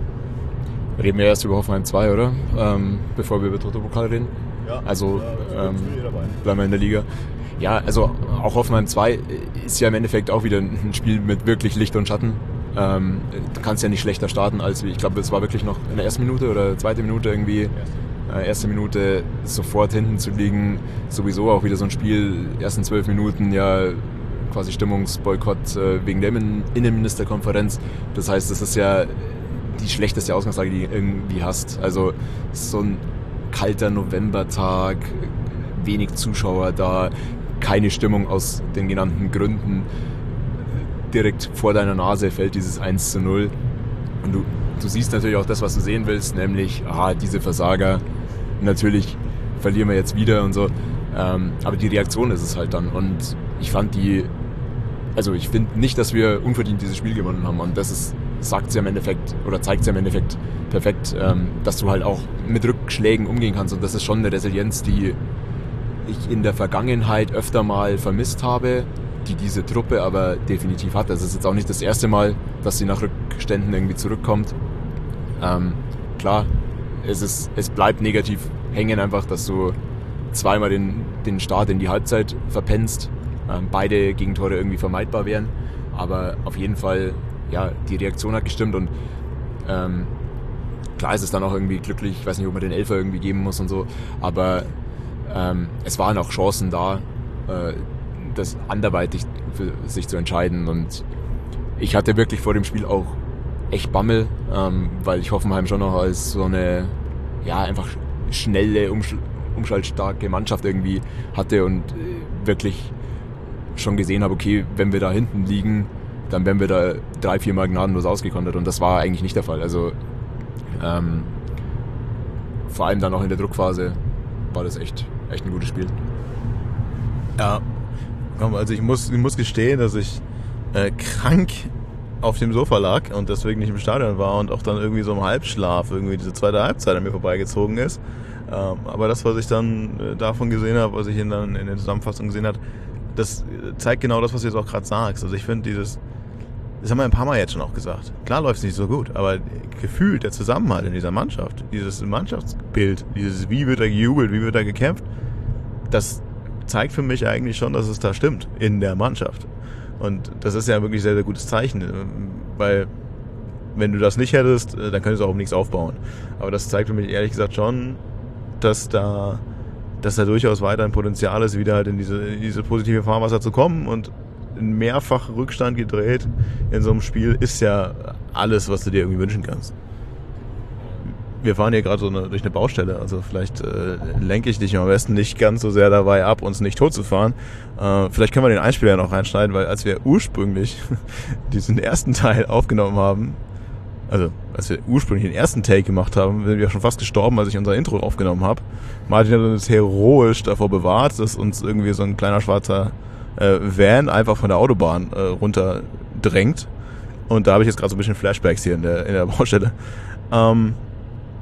Reden wir erst über Hoffenheim zwei, oder? Ähm, bevor wir über Toto-Pokal reden. Ja, also ja, ähm, bleiben wir in der Liga. Ja, also auch Hoffenheim zwei ist ja im Endeffekt auch wieder ein Spiel mit wirklich Licht und Schatten. Ähm, du kannst ja nicht schlechter starten als, ich glaube, es war wirklich noch in der ersten Minute oder zweite Minute irgendwie, äh, erste Minute sofort hinten zu liegen. Sowieso auch wieder so ein Spiel, ersten zwölf Minuten ja quasi Stimmungsboykott äh, wegen der Innenministerkonferenz. Das heißt, das ist ja die schlechteste Ausgangslage, die du irgendwie hast. Also so ein kalter Novembertag, wenig Zuschauer da, keine Stimmung aus den genannten Gründen. Direkt vor deiner Nase fällt dieses eins zu null. Und du, du siehst natürlich auch das, was du sehen willst, nämlich, ah, diese Versager, natürlich verlieren wir jetzt wieder und so. Ähm, aber die Reaktion ist es halt dann. Und ich fand die, also ich finde nicht, dass wir unverdient dieses Spiel gewonnen haben. Und das ist, sagt sie im Endeffekt, oder zeigt sie im Endeffekt perfekt, ähm, dass du halt auch mit Rückschlägen umgehen kannst. Und das ist schon eine Resilienz, die ich in der Vergangenheit öfter mal vermisst habe, die diese Truppe aber definitiv hat. Das ist jetzt auch nicht das erste Mal, dass sie nach Rückständen irgendwie zurückkommt. Ähm, klar, es, ist, es bleibt negativ hängen einfach, dass du zweimal den, den Start in die Halbzeit verpennst. Ähm, beide Gegentore irgendwie vermeidbar wären. Aber auf jeden Fall, ja, die Reaktion hat gestimmt und ähm, klar ist es dann auch irgendwie glücklich. Ich weiß nicht, ob man den Elfer irgendwie geben muss und so. Aber ähm, es waren auch Chancen da, äh, das anderweitig für sich zu entscheiden. Und ich hatte wirklich vor dem Spiel auch echt Bammel, ähm, weil ich Hoffenheim schon noch als so eine, ja, einfach schnelle, umsch- umschaltstarke Mannschaft irgendwie hatte und äh, wirklich schon gesehen habe, okay, wenn wir da hinten liegen, dann werden wir da drei, vier Mal gnadenlos ausgekontert. Und das war eigentlich nicht der Fall. Also ähm, vor allem dann auch in der Druckphase war das echt, echt ein gutes Spiel. Ja, komm, also ich muss, ich muss gestehen, dass ich äh, krank auf dem Sofa lag und deswegen nicht im Stadion war und auch dann irgendwie so im Halbschlaf irgendwie diese zweite Halbzeit an mir vorbeigezogen ist. Ähm, aber das, was ich dann äh, davon gesehen habe, was ich in, dann in der Zusammenfassung gesehen habe, das zeigt genau das, was du jetzt auch gerade sagst. Also ich finde dieses, das haben wir ein paar Mal jetzt schon auch gesagt. Klar läuft es nicht so gut, aber gefühlt der Zusammenhalt in dieser Mannschaft, dieses Mannschaftsbild, dieses wie wird da gejubelt, wie wird da gekämpft, das zeigt für mich eigentlich schon, dass es da stimmt in der Mannschaft. Und das ist ja wirklich sehr, sehr gutes Zeichen, weil wenn du das nicht hättest, dann könntest du auch um nichts aufbauen. Aber das zeigt für mich ehrlich gesagt schon, dass da, dass da durchaus weiter ein Potenzial ist, wieder halt in diese, in diese positive Fahrwasser zu kommen. Und ein mehrfach Rückstand gedreht in so einem Spiel ist ja alles, was du dir irgendwie wünschen kannst. Wir fahren hier gerade so eine, durch eine Baustelle, also vielleicht äh, lenke ich dich am besten nicht ganz so sehr dabei ab, uns nicht tot zu fahren. Äh, vielleicht können wir den Einspieler noch reinschneiden, weil als wir ursprünglich diesen ersten Teil aufgenommen haben, also als wir ursprünglich den ersten Take gemacht haben, sind wir schon fast gestorben, als ich unser Intro aufgenommen habe. Martin hat uns heroisch davor bewahrt, dass uns irgendwie so ein kleiner schwarzer äh, Van einfach von der Autobahn äh, runterdrängt. Und da habe ich jetzt gerade so ein bisschen Flashbacks hier in der, in der Baustelle. Ähm,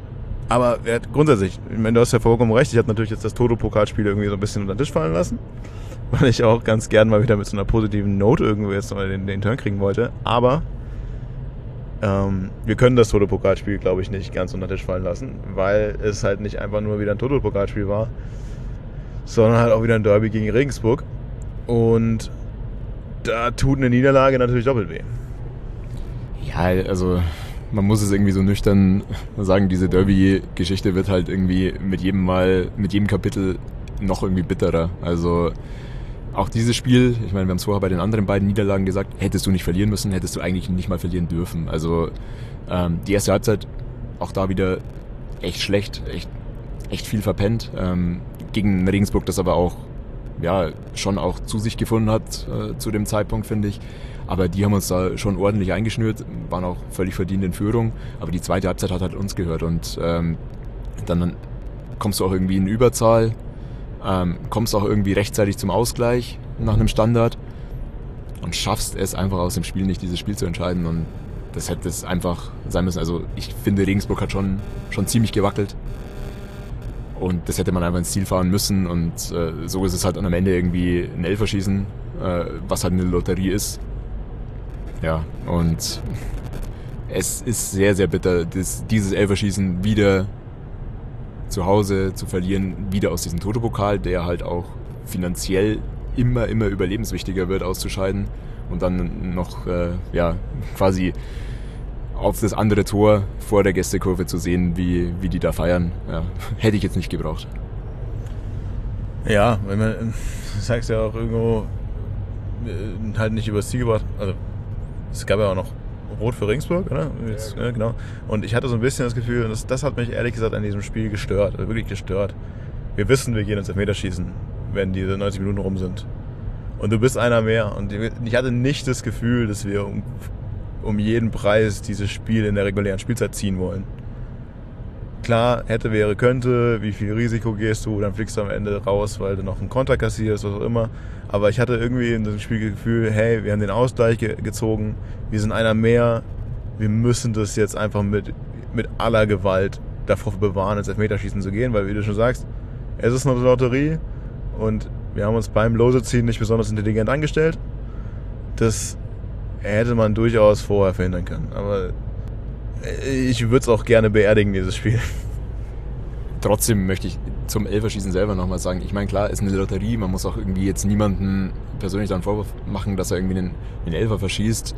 Aber ja, grundsätzlich, ich meine, du hast ja vollkommen recht, ich habe natürlich jetzt das Toto-Pokalspiel irgendwie so ein bisschen unter den Tisch fallen lassen, weil ich auch ganz gern mal wieder mit so einer positiven Note irgendwie jetzt mal den, den Turn kriegen wollte. Aber ähm, wir können das Toto-Pokalspiel, glaube ich, nicht ganz unter den Tisch fallen lassen, weil es halt nicht einfach nur wieder ein Toto-Pokalspiel war, sondern halt auch wieder ein Derby gegen Regensburg. Und da tut eine Niederlage natürlich doppelt weh. Ja, also man muss es irgendwie so nüchtern sagen, diese Derby-Geschichte wird halt irgendwie mit jedem Mal, mit jedem Kapitel noch irgendwie bitterer. Also auch dieses Spiel, ich meine, wir haben es vorher bei den anderen beiden Niederlagen gesagt, hättest du nicht verlieren müssen, hättest du eigentlich nicht mal verlieren dürfen. Also ähm, die erste Halbzeit auch da wieder echt schlecht, echt, echt viel verpennt. Ähm, gegen Regensburg, das aber auch ja schon auch zu sich gefunden hat äh, zu dem Zeitpunkt, finde ich. Aber die haben uns da schon ordentlich eingeschnürt, waren auch völlig verdient in Führung. Aber die zweite Halbzeit hat halt uns gehört. Und ähm, dann kommst du auch irgendwie in Überzahl, ähm, kommst auch irgendwie rechtzeitig zum Ausgleich nach einem Standard und schaffst es einfach aus dem Spiel nicht, dieses Spiel zu entscheiden. Und das hätte es einfach sein müssen. Also ich finde, Regensburg hat schon, schon ziemlich gewackelt. Und das hätte man einfach ins Ziel fahren müssen. Und äh, so ist es halt am Ende irgendwie ein Elferschießen, äh, was halt eine Lotterie ist. Ja, und es ist sehr, sehr bitter, das, dieses Elferschießen wieder zu Hause zu verlieren, wieder aus diesem Toto-Pokal, der halt auch finanziell immer, immer überlebenswichtiger wird, auszuscheiden und dann noch äh, ja, quasi auf das andere Tor vor der Gästekurve zu sehen, wie, wie die da feiern. Ja, hätte ich jetzt nicht gebraucht. Ja, wenn man, du sagst ja auch irgendwo äh, halt nicht übers Ziel gebracht, also es gab ja auch noch Rot für Regensburg, oder? Jetzt, ja, genau. Und ich hatte so ein bisschen das Gefühl, das, das hat mich ehrlich gesagt an diesem Spiel gestört, also wirklich gestört. Wir wissen, wir gehen ins Elfmeterschießen, wenn diese neunzig Minuten rum sind. Und du bist einer mehr. Und ich hatte nicht das Gefühl, dass wir um, um jeden Preis dieses Spiel in der regulären Spielzeit ziehen wollen. Klar, hätte, wäre, könnte, wie viel Risiko gehst du, dann fliegst du am Ende raus, weil du noch einen Konter kassierst, was auch immer. Aber ich hatte irgendwie in diesem Spiel das Gefühl, hey, wir haben den Ausgleich ge- gezogen, wir sind einer mehr, wir müssen das jetzt einfach mit, mit aller Gewalt davor bewahren, ins Elfmeterschießen zu gehen, weil wie du schon sagst, es ist eine Lotterie und wir haben uns beim Loseziehen nicht besonders intelligent angestellt. Das hätte man durchaus vorher verhindern können, aber ich würde es auch gerne beerdigen, dieses Spiel. Trotzdem möchte ich zum Elferschießen selber nochmal sagen, ich meine, klar, ist eine Lotterie, man muss auch irgendwie jetzt niemanden persönlich dann Vorwurf machen, dass er irgendwie einen, einen Elfer verschießt.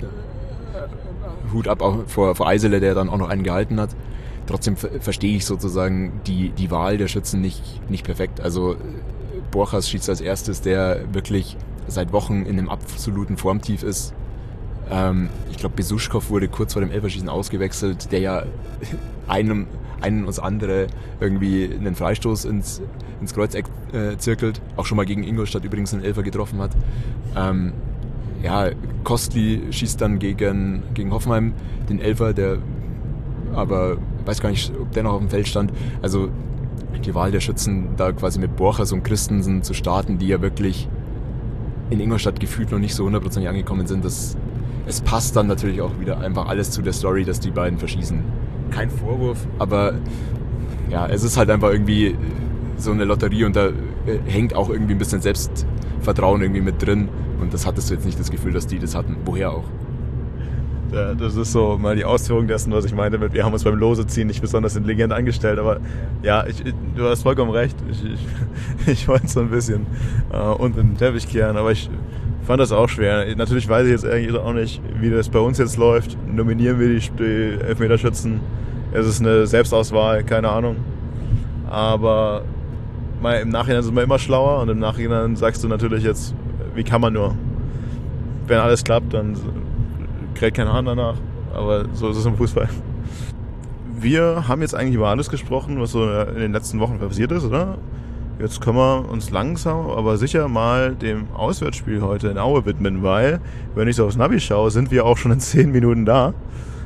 Hut ab auch vor, vor Eisele, der dann auch noch einen gehalten hat. Trotzdem ver- verstehe ich sozusagen die, die Wahl der Schützen nicht, nicht perfekt. Also Borchers schießt als erstes, der wirklich seit Wochen in einem absoluten Formtief ist. Ähm, ich glaube, Besuschkow wurde kurz vor dem Elferschießen ausgewechselt, der ja einem, einen und das andere irgendwie einen Freistoß ins, ins Kreuzeck äh, zirkelt. Auch schon mal gegen Ingolstadt übrigens einen Elfer getroffen hat. Ähm, ja, Kostli schießt dann gegen, gegen Hoffenheim den Elfer, der aber weiß gar nicht, ob der noch auf dem Feld stand. Also die Wahl der Schützen, da quasi mit Borchers und Christensen zu starten, die ja wirklich in Ingolstadt gefühlt noch nicht so hundertprozentig angekommen sind, das, es passt dann natürlich auch wieder einfach alles zu der Story, dass die beiden verschießen. Kein Vorwurf, aber ja, es ist halt einfach irgendwie so eine Lotterie und da hängt auch irgendwie ein bisschen Selbstvertrauen irgendwie mit drin und das hattest du jetzt nicht das Gefühl, dass die das hatten. Woher auch? Ja, das ist so mal die Ausführung dessen, was ich meinte mit, wir haben uns beim Loseziehen nicht besonders intelligent angestellt, aber ja, ich, ich, du hast vollkommen recht, ich, ich, ich wollte es so ein bisschen äh, unter den Teppich kehren, aber ich fand das auch schwer. Natürlich weiß ich jetzt eigentlich auch nicht, wie das bei uns jetzt läuft. Nominieren wir die, die Elfmeterschützen, es ist eine Selbstauswahl, keine Ahnung, aber mal, im Nachhinein sind wir immer schlauer und im Nachhinein sagst du natürlich jetzt, wie kann man nur? Wenn alles klappt, dann kräht kein Hahn danach, aber so ist es im Fußball. Wir haben jetzt eigentlich über alles gesprochen, was so in den letzten Wochen passiert ist, oder? Jetzt können wir uns langsam, aber sicher mal dem Auswärtsspiel heute in Aue widmen, weil, wenn ich so aufs Navi schaue, sind wir auch schon in zehn Minuten da.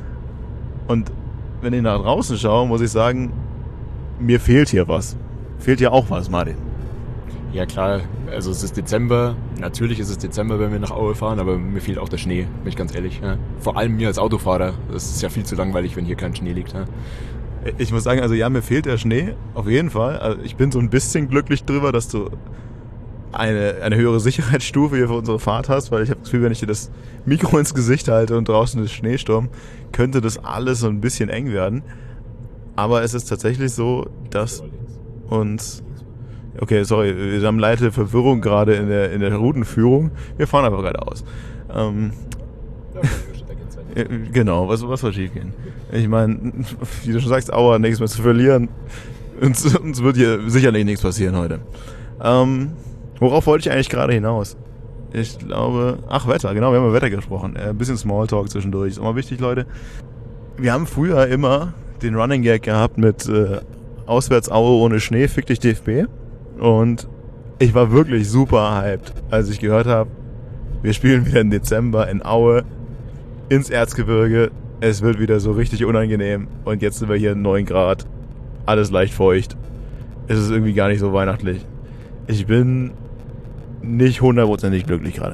Und wenn ich nach draußen schaue, muss ich sagen, mir fehlt hier was. Fehlt hier auch was, Martin. Ja klar, also es ist Dezember, natürlich ist es Dezember, wenn wir nach Aue fahren, aber mir fehlt auch der Schnee, bin ich ganz ehrlich. Ja. Vor allem mir als Autofahrer, das ist ja viel zu langweilig, wenn hier kein Schnee liegt. Ja. Ich muss sagen, also ja, mir fehlt der Schnee, auf jeden Fall. Also ich bin so ein bisschen glücklich drüber, dass du eine, eine höhere Sicherheitsstufe hier für unsere Fahrt hast, weil ich habe das Gefühl, wenn ich dir das Mikro ins Gesicht halte und draußen ist Schneesturm, könnte das alles so ein bisschen eng werden. Aber es ist tatsächlich so, dass uns... Okay, sorry, wir haben leichte Verwirrung gerade in der, in der Routenführung. Wir fahren einfach geradeaus. Ähm, ja, genau, was, was soll schief gehen? Ich meine, wie du schon sagst, Aua, nichts mehr zu verlieren. Uns, uns wird hier sicherlich nichts passieren heute. Ähm, worauf wollte ich eigentlich gerade hinaus? Ich glaube, ach, Wetter, genau, wir haben über Wetter gesprochen. Ein äh, bisschen Smalltalk zwischendurch, ist immer wichtig, Leute. Wir haben früher immer den Running Gag gehabt mit äh, Auswärts-Aue ohne Schnee, fick dich D F B. Und ich war wirklich super hyped, als ich gehört habe, wir spielen wieder im Dezember in Aue ins Erzgebirge. Es wird wieder so richtig unangenehm. Und jetzt sind wir hier in neun Grad. Alles leicht feucht. Es ist irgendwie gar nicht so weihnachtlich. Ich bin nicht hundertprozentig glücklich gerade.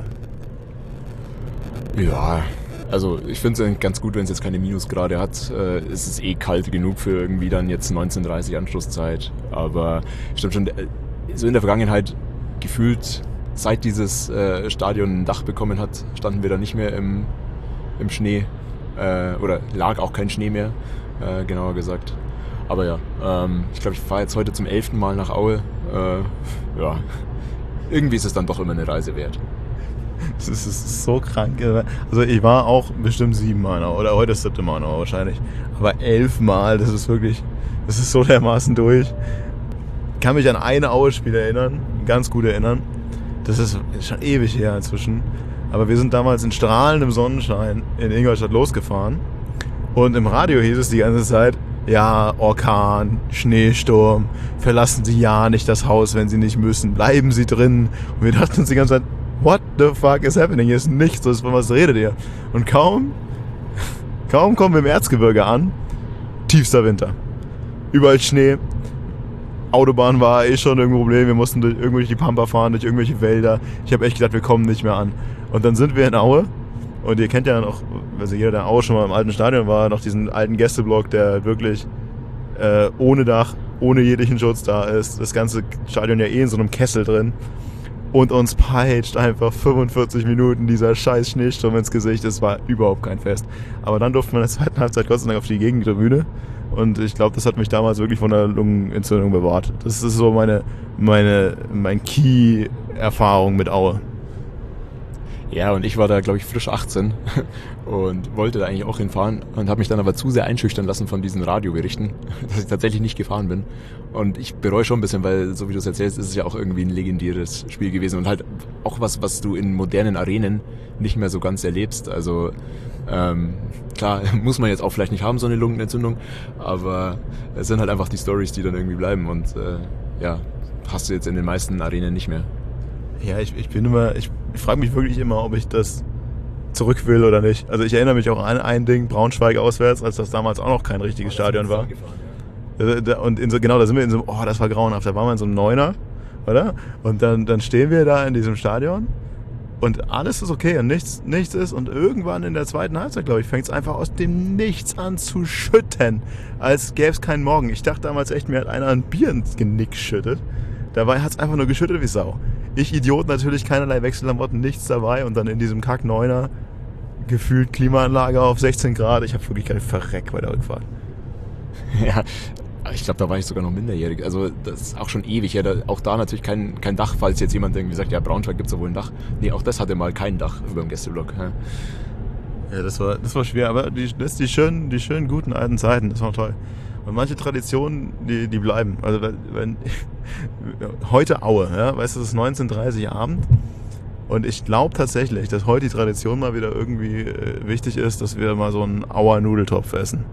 Ja, also ich finde es ganz gut, wenn es jetzt keine Minusgrade hat. Äh, es ist eh kalt genug für irgendwie dann jetzt neunzehn Uhr dreißig Anschlusszeit. Aber stimmt schon, so in der Vergangenheit gefühlt, seit dieses äh, Stadion ein Dach bekommen hat, standen wir da nicht mehr im, im Schnee. Äh, oder lag auch kein Schnee mehr, äh, genauer gesagt. Aber ja, ähm, ich glaube, ich fahre jetzt heute zum elften Mal nach Aue. Äh, ja, irgendwie ist es dann doch immer eine Reise wert. Das ist, das ist so krank. Also ich war auch bestimmt siebenmal in Aue, oder heute ist siebte Mal in Aue wahrscheinlich. Aber elfmal, das ist wirklich, das ist so dermaßen durch. Ich kann mich an eine Aue-Spiel erinnern, ganz gut erinnern. Das ist schon ewig her inzwischen. Aber wir sind damals in strahlendem Sonnenschein in Ingolstadt losgefahren. Und im Radio hieß es die ganze Zeit, ja, Orkan, Schneesturm, verlassen Sie ja nicht das Haus, wenn Sie nicht müssen, bleiben Sie drin. Und wir dachten uns die ganze Zeit, what the fuck is happening? Hier ist nichts, von was redet ihr? Und kaum, kaum kommen wir im Erzgebirge an, tiefster Winter. Überall Schnee. Autobahn war eh schon irgendein Problem, wir mussten durch irgendwelche Pampa fahren, durch irgendwelche Wälder. Ich habe echt gedacht, wir kommen nicht mehr an. Und dann sind wir in Aue und ihr kennt ja noch, also jeder, der Aue schon mal im alten Stadion war, noch diesen alten Gästeblock, der wirklich äh, ohne Dach, ohne jeglichen Schutz da ist. Das ganze Stadion ja eh in so einem Kessel drin. Und uns peitscht einfach fünfundvierzig Minuten dieser scheiß Schneesturm ins Gesicht. Es war überhaupt kein Fest. Aber dann durften wir in der zweiten Halbzeit Gott sei Dank auf die Gegentribüne. Und ich glaube, das hat mich damals wirklich von der Lungenentzündung bewahrt. Das ist so meine, meine, mein Key-Erfahrung mit Aue. Ja, und ich war da, glaube ich, frisch achtzehn und wollte da eigentlich auch hinfahren und habe mich dann aber zu sehr einschüchtern lassen von diesen Radioberichten, dass ich tatsächlich nicht gefahren bin. Und ich bereue schon ein bisschen, weil, so wie du es erzählst, ist es ja auch irgendwie ein legendäres Spiel gewesen und halt auch was, was du in modernen Arenen nicht mehr so ganz erlebst. Also ähm, klar, muss man jetzt auch vielleicht nicht haben, so eine Lungenentzündung, aber es sind halt einfach die Storys, die dann irgendwie bleiben und äh, ja, hast du jetzt in den meisten Arenen nicht mehr. Ja, ich, ich bin immer, ich, ich frage mich wirklich immer, ob ich das zurück will oder nicht. Also ich erinnere mich auch an ein Ding, Braunschweig auswärts, als das damals auch noch kein richtiges oh, Stadion war. Ja. Und in so, genau, da sind wir in so einem, oh, das war grauenhaft, da waren wir in so einem Neuner, oder? Und dann, dann stehen wir da in diesem Stadion und alles ist okay und nichts, nichts ist und irgendwann in der zweiten Halbzeit, glaube ich, fängt es einfach aus dem Nichts an zu schütten, als gäbe es keinen Morgen. Ich dachte damals echt, mir hat einer ein Bier ins Genick geschüttet. Dabei hat es einfach nur geschüttet wie Sau. Ich Idiot, natürlich keinerlei Wechselklamotten, nichts dabei und dann in diesem Kack-Neuner gefühlt Klimaanlage auf sechzehn Grad. Ich habe wirklich keine Verreck bei der Rückfahrt. Ja, ich glaube, da war ich sogar noch minderjährig. Also das ist auch schon ewig. Ja, da, auch da natürlich kein, kein Dach, falls jetzt jemand irgendwie sagt, ja, Braunschweig gibt es ja wohl ein Dach. Nee, auch das hatte mal kein Dach über dem Gästeblock. Ja, ja das, war, das war schwer, aber die, das die schönen, die schönen guten alten Zeiten, das war toll. Und manche Traditionen, die, die bleiben. Also wenn heute Aue, ja, weißt du, es ist neunzehn Uhr dreißig Abend und ich glaube tatsächlich, dass heute die Tradition mal wieder irgendwie äh, wichtig ist, dass wir mal so einen Auer Nudeltopf essen.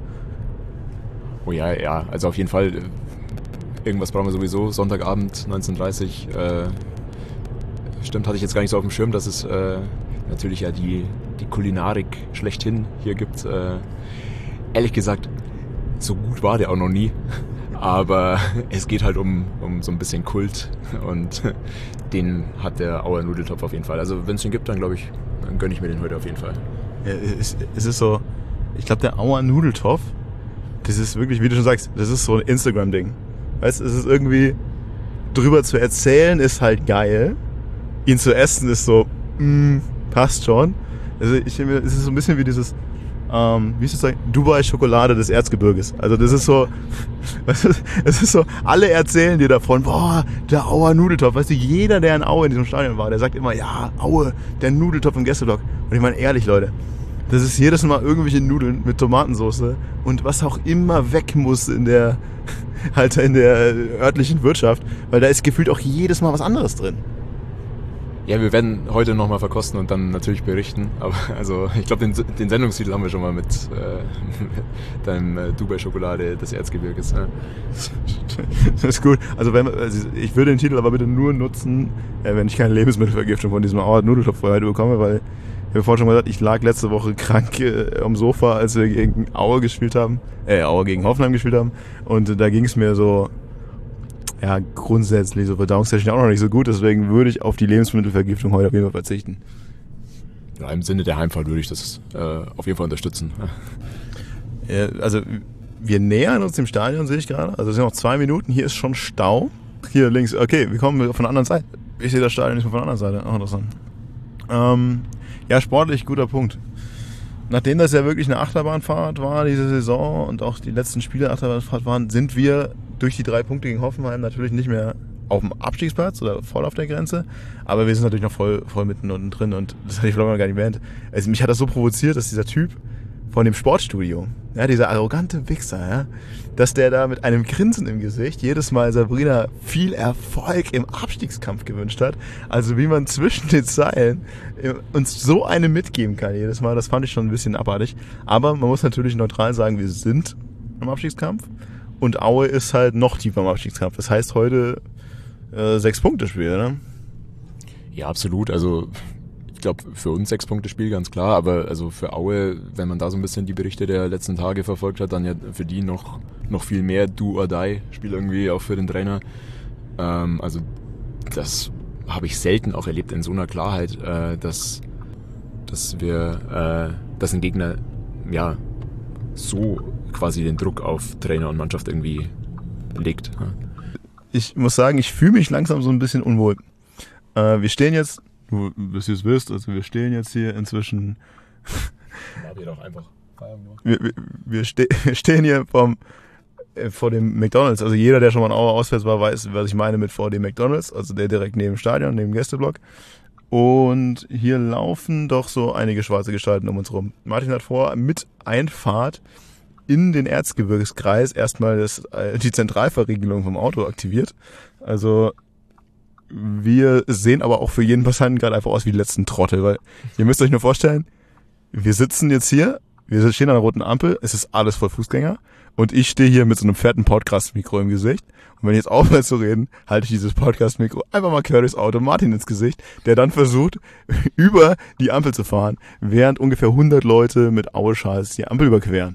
Oh ja, ja, also auf jeden Fall irgendwas brauchen wir sowieso. Sonntagabend neunzehn Uhr dreißig. Äh, stimmt, hatte ich jetzt gar nicht so auf dem Schirm, dass es äh, natürlich ja die, die Kulinarik schlechthin hier gibt. Äh, ehrlich gesagt, so gut war der auch noch nie, aber es geht halt um, um so ein bisschen Kult und den hat der Auer Nudeltopf auf jeden Fall. Also wenn es den gibt, dann glaube ich, dann gönne ich mir den heute auf jeden Fall. Ja, es, es ist so, ich glaube der Auer Nudeltopf das ist wirklich, wie du schon sagst, das ist so ein Instagram-Ding. Weißt du, es ist irgendwie, drüber zu erzählen ist halt geil. Ihn zu essen ist so, mh, passt schon. Also ich finde, es ist so ein bisschen wie dieses, ähm, wie ist das sagen, Dubai-Schokolade des Erzgebirges. Also das ist so, weißt du, es ist so, alle erzählen dir davon, boah, der Auer Nudeltopf. Weißt du, jeder, der in Aue in diesem Stadion war, der sagt immer, ja, Aue, der Nudeltopf im Gästeblock. Und ich meine, ehrlich, Leute, das ist jedes Mal irgendwelche Nudeln mit Tomatensauce und was auch immer weg muss in der, halt in der örtlichen Wirtschaft, weil da ist gefühlt auch jedes Mal was anderes drin. Ja, wir werden heute nochmal verkosten und dann natürlich berichten. Aber also ich glaube, den, den Sendungstitel haben wir schon mal mit, äh, mit deinem äh, Dubai-Schokolade des Erzgebirges. Ne? Das ist gut. Also, wenn, also ich würde den Titel aber bitte nur nutzen, äh, wenn ich keine Lebensmittelvergiftung von diesem Auer Nudeltopf heute bekomme, weil ich habe vorhin schon mal gesagt, ich lag letzte Woche krank äh, am Sofa, als wir gegen Aue gespielt haben, äh, Aue gegen Hoffenheim gespielt haben. Und äh, da ging es mir so, ja, grundsätzlich so verdauungstechnisch auch noch nicht so gut, deswegen würde ich auf die Lebensmittelvergiftung heute auf jeden Fall verzichten. Ja, im Sinne der Heimfahrt würde ich das äh, auf jeden Fall unterstützen. Ja, also wir nähern uns dem Stadion, sehe ich gerade. Also es sind noch zwei Minuten, hier ist schon Stau. Hier links, okay, wir kommen von der anderen Seite. Ich sehe das Stadion nicht mehr von der anderen Seite. Auch interessant. Ähm, ja, sportlich guter Punkt. Nachdem das ja wirklich eine Achterbahnfahrt war, diese Saison, und auch die letzten Spiele Achterbahnfahrt waren, sind wir durch die drei Punkte gegen Hoffenheim natürlich nicht mehr auf dem Abstiegsplatz oder voll auf der Grenze, aber wir sind natürlich noch voll, voll mitten unten drin und das hatte ich vielleicht noch gar nicht erwähnt. Also mich hat das so provoziert, dass dieser Typ von dem Sportstudio, ja, dieser arrogante Wichser, ja, dass der da mit einem Grinsen im Gesicht jedes Mal Sabrina viel Erfolg im Abstiegskampf gewünscht hat. Also wie man zwischen den Zeilen uns so eine mitgeben kann jedes Mal, das fand ich schon ein bisschen abartig. Aber man muss natürlich neutral sagen, wir sind im Abstiegskampf und Aue ist halt noch tiefer im Abstiegskampf. Das heißt heute äh, Sechs-Punkte-Spiel, ne? Ja, absolut. Also ich glaube, für uns sechs Punkte Spiel, ganz klar, aber also für Aue, wenn man da so ein bisschen die Berichte der letzten Tage verfolgt hat, dann ja für die noch, noch viel mehr Do or Die Spiel irgendwie, auch für den Trainer. Ähm, also das habe ich selten auch erlebt in so einer Klarheit, äh, dass, dass wir, äh, dass ein Gegner ja so quasi den Druck auf Trainer und Mannschaft irgendwie legt. Ja. Ich muss sagen, ich fühle mich langsam so ein bisschen unwohl. Äh, wir stehen jetzt, du bis du es wirst, also wir stehen jetzt hier inzwischen. Ja, wir doch einfach feiern. Wir, wir, wir, ste- wir stehen hier vom, äh, vor dem McDonald's. Also jeder, der schon mal in Aue auswärts war, weiß, was ich meine mit vor dem McDonald's. Also der direkt neben dem Stadion, neben dem Gästeblock. Und hier laufen doch so einige schwarze Gestalten um uns rum. Martin hat vor, mit Einfahrt in den Erzgebirgskreis erstmal das, die Zentralverriegelung vom Auto aktiviert. Also wir sehen aber auch für jeden Passanten gerade einfach aus wie die letzten Trottel, weil ihr müsst euch nur vorstellen, wir sitzen jetzt hier, wir stehen an der roten Ampel, es ist alles voll Fußgänger und ich stehe hier mit so einem fetten Podcast-Mikro im Gesicht und wenn ich jetzt aufhöre zu reden, halte ich dieses Podcast-Mikro einfach mal quer durchs Auto Martin ins Gesicht, der dann versucht, über die Ampel zu fahren, während ungefähr hundert Leute mit Aue-Schals die Ampel überqueren.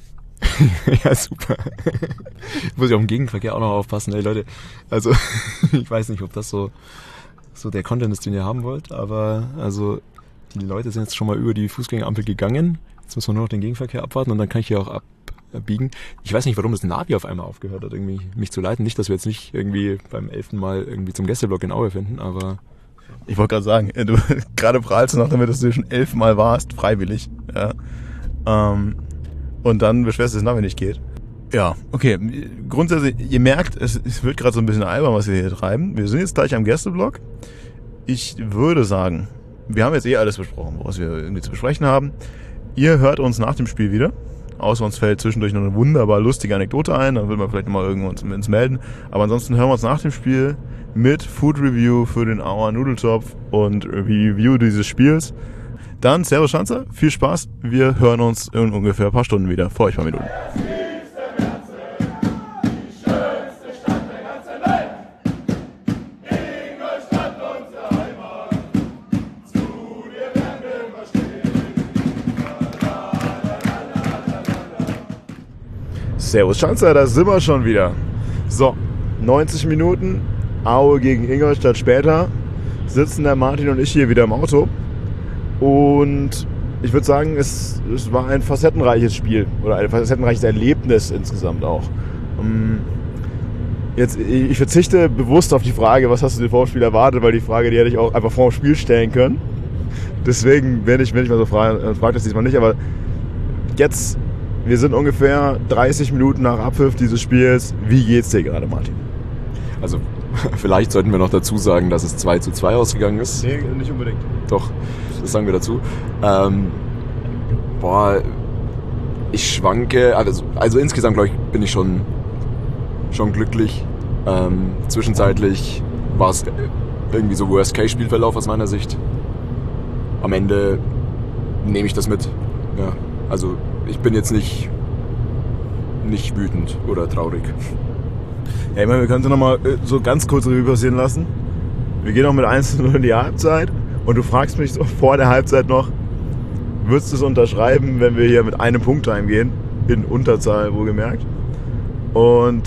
Ja, super. Muss ich auf den Gegenverkehr auch noch aufpassen, ey Leute. Also, ich weiß nicht, ob das so, so der Content ist, den ihr haben wollt, aber also die Leute sind jetzt schon mal über die Fußgängerampel gegangen. Jetzt müssen wir nur noch den Gegenverkehr abwarten und dann kann ich hier auch abbiegen. Ich weiß nicht, warum das Navi auf einmal aufgehört hat, irgendwie mich zu leiten. Nicht, dass wir jetzt nicht irgendwie beim elften Mal irgendwie zum Gästeblock in Aue finden, aber... Ich wollte gerade sagen, du gerade prahlst du noch damit, dass du schon elfmal warst, freiwillig. Ja. Ähm... Und dann beschwerst du das Navi nicht geht. Ja, okay. Grundsätzlich, ihr merkt, es, es wird gerade so ein bisschen albern, was wir hier treiben. Wir sind jetzt gleich am Gästeblock. Ich würde sagen, wir haben jetzt eh alles besprochen, was wir irgendwie zu besprechen haben. Ihr hört uns nach dem Spiel wieder. Außer uns fällt zwischendurch noch eine wunderbar lustige Anekdote ein. Dann würden wir vielleicht nochmal irgendwo uns, uns melden. Aber ansonsten hören wir uns nach dem Spiel mit Food Review für den Auer Nudeltopf und Review dieses Spiels. Dann Servus Schanzer, viel Spaß. Wir hören uns in ungefähr ein paar Stunden wieder. Vor euch ein paar Minuten. Servus Schanzer, da sind wir schon wieder. So, neunzig Minuten, Aue gegen Ingolstadt später, sitzen der Martin und ich hier wieder im Auto. Und ich würde sagen, es, es war ein facettenreiches Spiel oder ein facettenreiches Erlebnis insgesamt auch. Jetzt, ich verzichte bewusst auf die Frage, was hast du dir vor dem Spiel erwartet, weil die Frage, die hätte ich auch einfach vor dem Spiel stellen können. Deswegen werde ich, wenn ich mal so frage, frage das diesmal nicht, aber jetzt, wir sind ungefähr dreißig Minuten nach Abpfiff dieses Spiels. Wie geht's dir gerade, Martin? Also, vielleicht sollten wir noch dazu sagen, dass es zwei zu zwei ausgegangen ist. Nee, nicht unbedingt. Doch, das sagen wir dazu. Ähm, boah, ich schwanke, also, also insgesamt, glaube ich, bin ich schon, schon glücklich. Ähm, zwischenzeitlich war es irgendwie so Worst-Case-Spielverlauf aus meiner Sicht. Am Ende nehme ich das mit. Ja, also ich bin jetzt nicht, nicht wütend oder traurig. Ja, ich meine, wir können es nochmal so ganz kurz Revue passieren lassen. Wir gehen noch mit eins zu null in die Halbzeit und du fragst mich so vor der Halbzeit noch, würdest du es unterschreiben, wenn wir hier mit einem Punkt heimgehen? In Unterzahl, wohlgemerkt. Und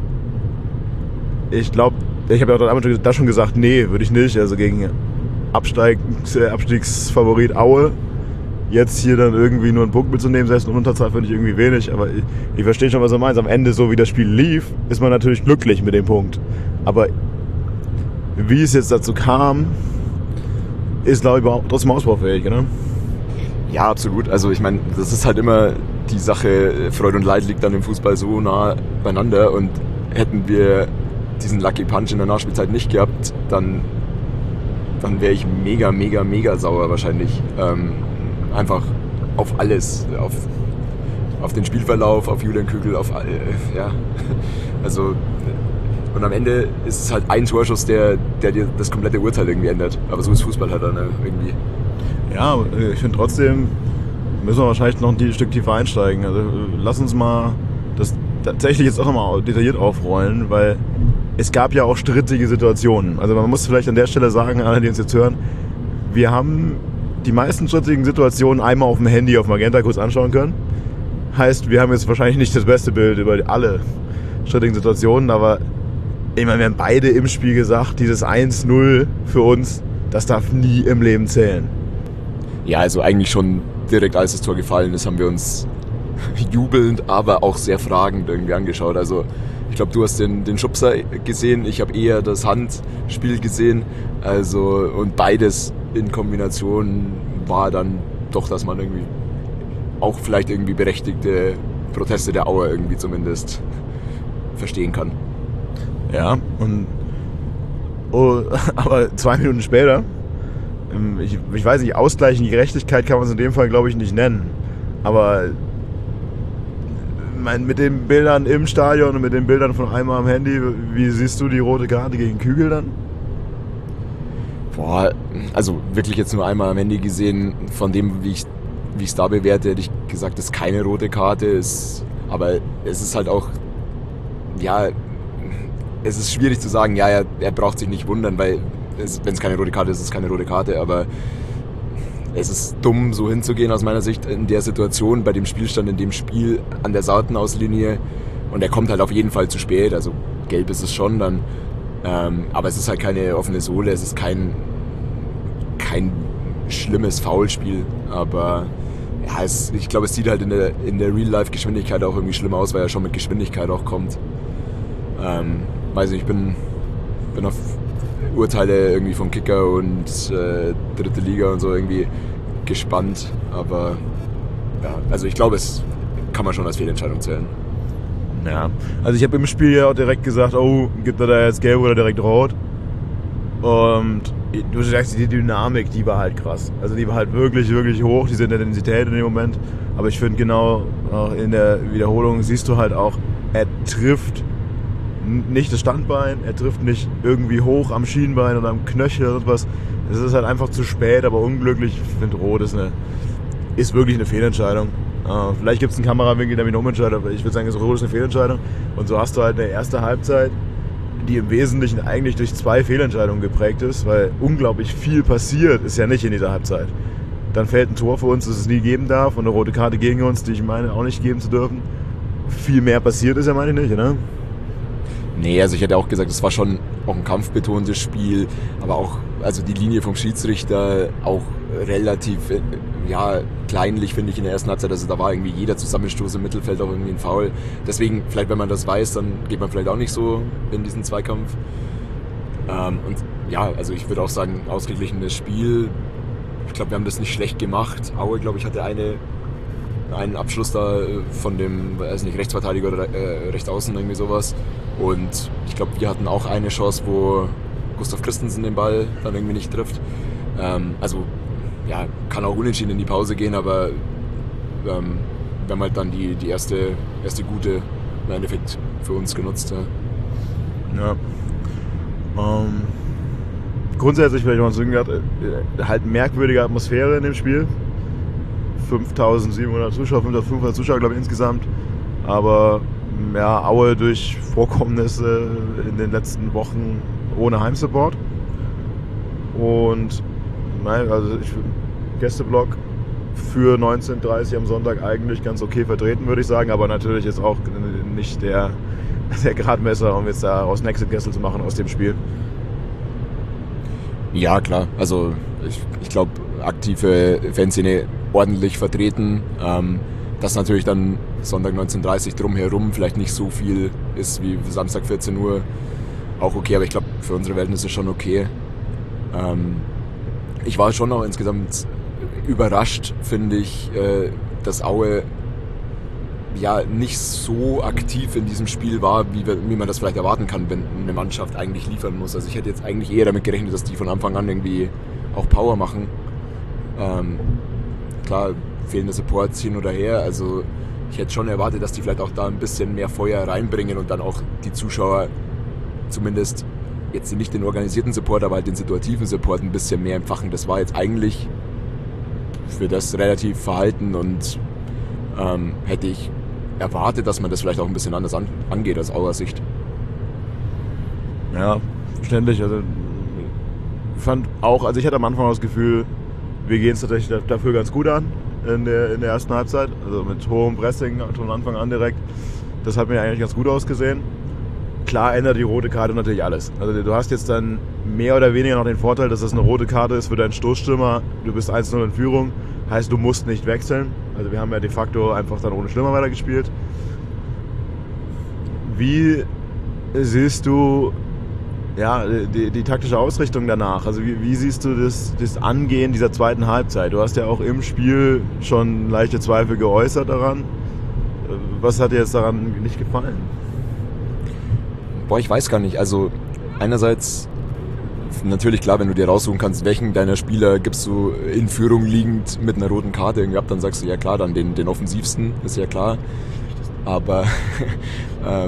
ich glaube, ich habe ja auch da schon gesagt, nee, würde ich nicht. Also gegen Absteig, Abstiegsfavorit Aue jetzt hier dann irgendwie nur einen Punkt mitzunehmen, selbst in Unterzahl finde ich irgendwie wenig, aber ich, ich verstehe schon, was du meinst. Am Ende, so wie das Spiel lief, ist man natürlich glücklich mit dem Punkt. Aber wie es jetzt dazu kam, ist, glaube ich, trotzdem ausbaufähig, ne? Ja, absolut. Also ich meine, das ist halt immer die Sache, Freude und Leid liegt dann im Fußball so nah beieinander und hätten wir diesen Lucky Punch in der Nachspielzeit nicht gehabt, dann, dann wäre ich mega, mega, mega sauer wahrscheinlich. Ähm, einfach auf alles, auf, auf den Spielverlauf, auf Julian Kügel, auf all, ja, also und am Ende ist es halt ein Torschuss, der, der dir das komplette Urteil irgendwie ändert. Aber so ist Fußball halt dann irgendwie. Ja, ich finde trotzdem, müssen wir wahrscheinlich noch ein Stück tiefer einsteigen. Also lass uns mal das tatsächlich jetzt auch nochmal detailliert aufrollen, weil es gab ja auch strittige Situationen. Also man muss vielleicht an der Stelle sagen, alle, die uns jetzt hören, wir haben die meisten strittigen Situationen einmal auf dem Handy auf Magenta kurz anschauen können. Heißt, wir haben jetzt wahrscheinlich nicht das beste Bild über alle strittigen Situationen, aber ich meine, wir haben beide im Spiel gesagt, dieses eins null für uns, das darf nie im Leben zählen. Ja, also eigentlich schon direkt als das Tor gefallen ist, haben wir uns jubelnd, aber auch sehr fragend irgendwie angeschaut. Also ich glaube, du hast den, den Schubser gesehen, ich habe eher das Handspiel gesehen. Also und beides in Kombination war dann doch, dass man irgendwie auch vielleicht irgendwie berechtigte Proteste der Auer irgendwie zumindest verstehen kann. Ja, und oh, aber zwei Minuten später, ich, ich weiß nicht, Ausgleich und Gerechtigkeit kann man es in dem Fall, glaube ich, nicht nennen. Aber mein, mit den Bildern im Stadion und mit den Bildern von einmal am Handy, wie siehst du die rote Karte gegen Kügel dann? Boah, also wirklich jetzt nur einmal am Handy gesehen, von dem, wie ich wie ich es da bewerte, hätte ich gesagt, das ist keine rote Karte, ist, aber es ist halt auch, ja, es ist schwierig zu sagen, ja, er, er braucht sich nicht wundern, weil wenn es keine rote Karte ist, ist es keine rote Karte, aber es ist dumm, so hinzugehen aus meiner Sicht in der Situation, bei dem Spielstand, in dem Spiel an der Seitenauslinie, und er kommt halt auf jeden Fall zu spät, also gelb ist es schon dann, ähm, aber es ist halt keine offene Sohle, es ist kein, kein schlimmes Foulspiel, aber ja, es, ich glaube, es sieht halt in der, in der Real-Life-Geschwindigkeit auch irgendwie schlimm aus, weil er schon mit Geschwindigkeit auch kommt. Ähm, weiß nicht, ich bin, bin auf Urteile irgendwie vom Kicker und äh, dritte Liga und so irgendwie gespannt, aber ja, also ich glaube, es kann man schon als Fehlentscheidung zählen. Ja, also ich habe im Spiel ja auch direkt gesagt, oh, gibt er da jetzt gelb oder direkt rot? Und du sagst, die Dynamik, die war halt krass. Also die war halt wirklich, wirklich hoch, diese Intensität in dem Moment. Aber ich finde genau, auch in der Wiederholung siehst du halt auch, er trifft nicht das Standbein, er trifft nicht irgendwie hoch am Schienbein oder am Knöchel oder was. Es ist halt einfach zu spät, aber unglücklich. Ich finde, rot ist, eine, ist wirklich eine Fehlentscheidung. Uh, vielleicht gibt es einen Kamerawinkel, der mich noch umentscheidet, aber ich würde sagen, rot ist eine Fehlentscheidung. Und so hast du halt eine erste Halbzeit, die im Wesentlichen eigentlich durch zwei Fehlentscheidungen geprägt ist, weil unglaublich viel passiert ist ja nicht in dieser Halbzeit. Dann fällt ein Tor für uns, das es nie geben darf, und eine rote Karte gegen uns, die ich meine auch nicht geben zu dürfen. Viel mehr passiert ist ja, meine ich nicht, ne? Nee, also ich hätte auch gesagt, es war schon auch ein kampfbetontes Spiel, aber auch also die Linie vom Schiedsrichter auch relativ ja, kleinlich, finde ich, in der ersten Halbzeit. Also da war irgendwie jeder Zusammenstoß im Mittelfeld auch irgendwie ein Foul. Deswegen, vielleicht wenn man das weiß, dann geht man vielleicht auch nicht so in diesen Zweikampf. Ähm, und ja, also ich würde auch sagen, ausgeglichenes Spiel. Ich glaube, wir haben das nicht schlecht gemacht. Aue, glaube ich, hatte eine, einen Abschluss da von dem, weiß nicht, Rechtsverteidiger oder äh, Rechtsaußen, irgendwie sowas. Und ich glaube, wir hatten auch eine Chance, wo Gustav Christensen den Ball dann irgendwie nicht trifft. Ähm, also ja, kann auch unentschieden in die Pause gehen, aber ähm, wir haben halt dann die, die erste, erste gute im Endeffekt für uns genutzt. Ja. Ja. Ähm, grundsätzlich vielleicht mal sagen, halt merkwürdige Atmosphäre in dem Spiel. fünftausendsiebenhundert Zuschauer, fünftausendfünfhundert Zuschauer, glaube ich, insgesamt. Aber ja, Aue durch Vorkommnisse in den letzten Wochen ohne Heimsupport. Und nein, also ich Gästeblock für neunzehn Uhr dreißig am Sonntag eigentlich ganz okay vertreten, würde ich sagen, aber natürlich ist auch nicht der, der Gradmesser, um jetzt da aus Nexit-Gäste zu machen aus dem Spiel. Ja, klar. Also ich, ich glaube, aktive Fanszene ordentlich vertreten. Ähm, dass natürlich dann Sonntag neunzehn Uhr dreißig drumherum vielleicht nicht so viel ist wie Samstag vierzehn Uhr, auch okay, aber ich glaube, für unsere Verhältnisse schon okay. Ähm, ich war schon auch insgesamt überrascht, finde ich, äh, dass Aue ja nicht so aktiv in diesem Spiel war, wie, wir, wie man das vielleicht erwarten kann, wenn eine Mannschaft eigentlich liefern muss. Also ich hätte jetzt eigentlich eher damit gerechnet, dass die von Anfang an irgendwie auch Power machen. Ähm, klar, fehlende Supports hin oder her, also ich hätte schon erwartet, dass die vielleicht auch da ein bisschen mehr Feuer reinbringen und dann auch die Zuschauer zumindest jetzt nicht den organisierten Support, aber halt den situativen Support ein bisschen mehr empfachen. Das war jetzt eigentlich für das relativ verhalten und ähm, hätte ich erwartet, dass man das vielleicht auch ein bisschen anders an, angeht aus Auer Sicht. Ja, verständlich. Also ich fand auch, also ich hatte am Anfang das Gefühl, wir gehen es tatsächlich dafür ganz gut an in der, in der ersten Halbzeit. Also mit hohem Pressing von Anfang an direkt. Das hat mir eigentlich ganz gut ausgesehen. Klar ändert die rote Karte natürlich alles. Also du hast jetzt dann mehr oder weniger noch den Vorteil, dass das eine rote Karte ist für deinen Stoßstürmer. Du bist eins null in Führung, heißt du musst nicht wechseln. Also wir haben ja de facto einfach dann ohne Stürmer weitergespielt. Wie siehst du ja, die, die taktische Ausrichtung danach? Also wie, wie siehst du das, das Angehen dieser zweiten Halbzeit? Du hast ja auch im Spiel schon leichte Zweifel geäußert daran. Was hat dir jetzt daran nicht gefallen? Boah, ich weiß gar nicht. Also einerseits natürlich klar, wenn du dir raussuchen kannst, welchen deiner Spieler gibst du in Führung liegend mit einer roten Karte irgendwie ab, dann sagst du, ja klar, dann den, den offensivsten, ist ja klar. Aber äh,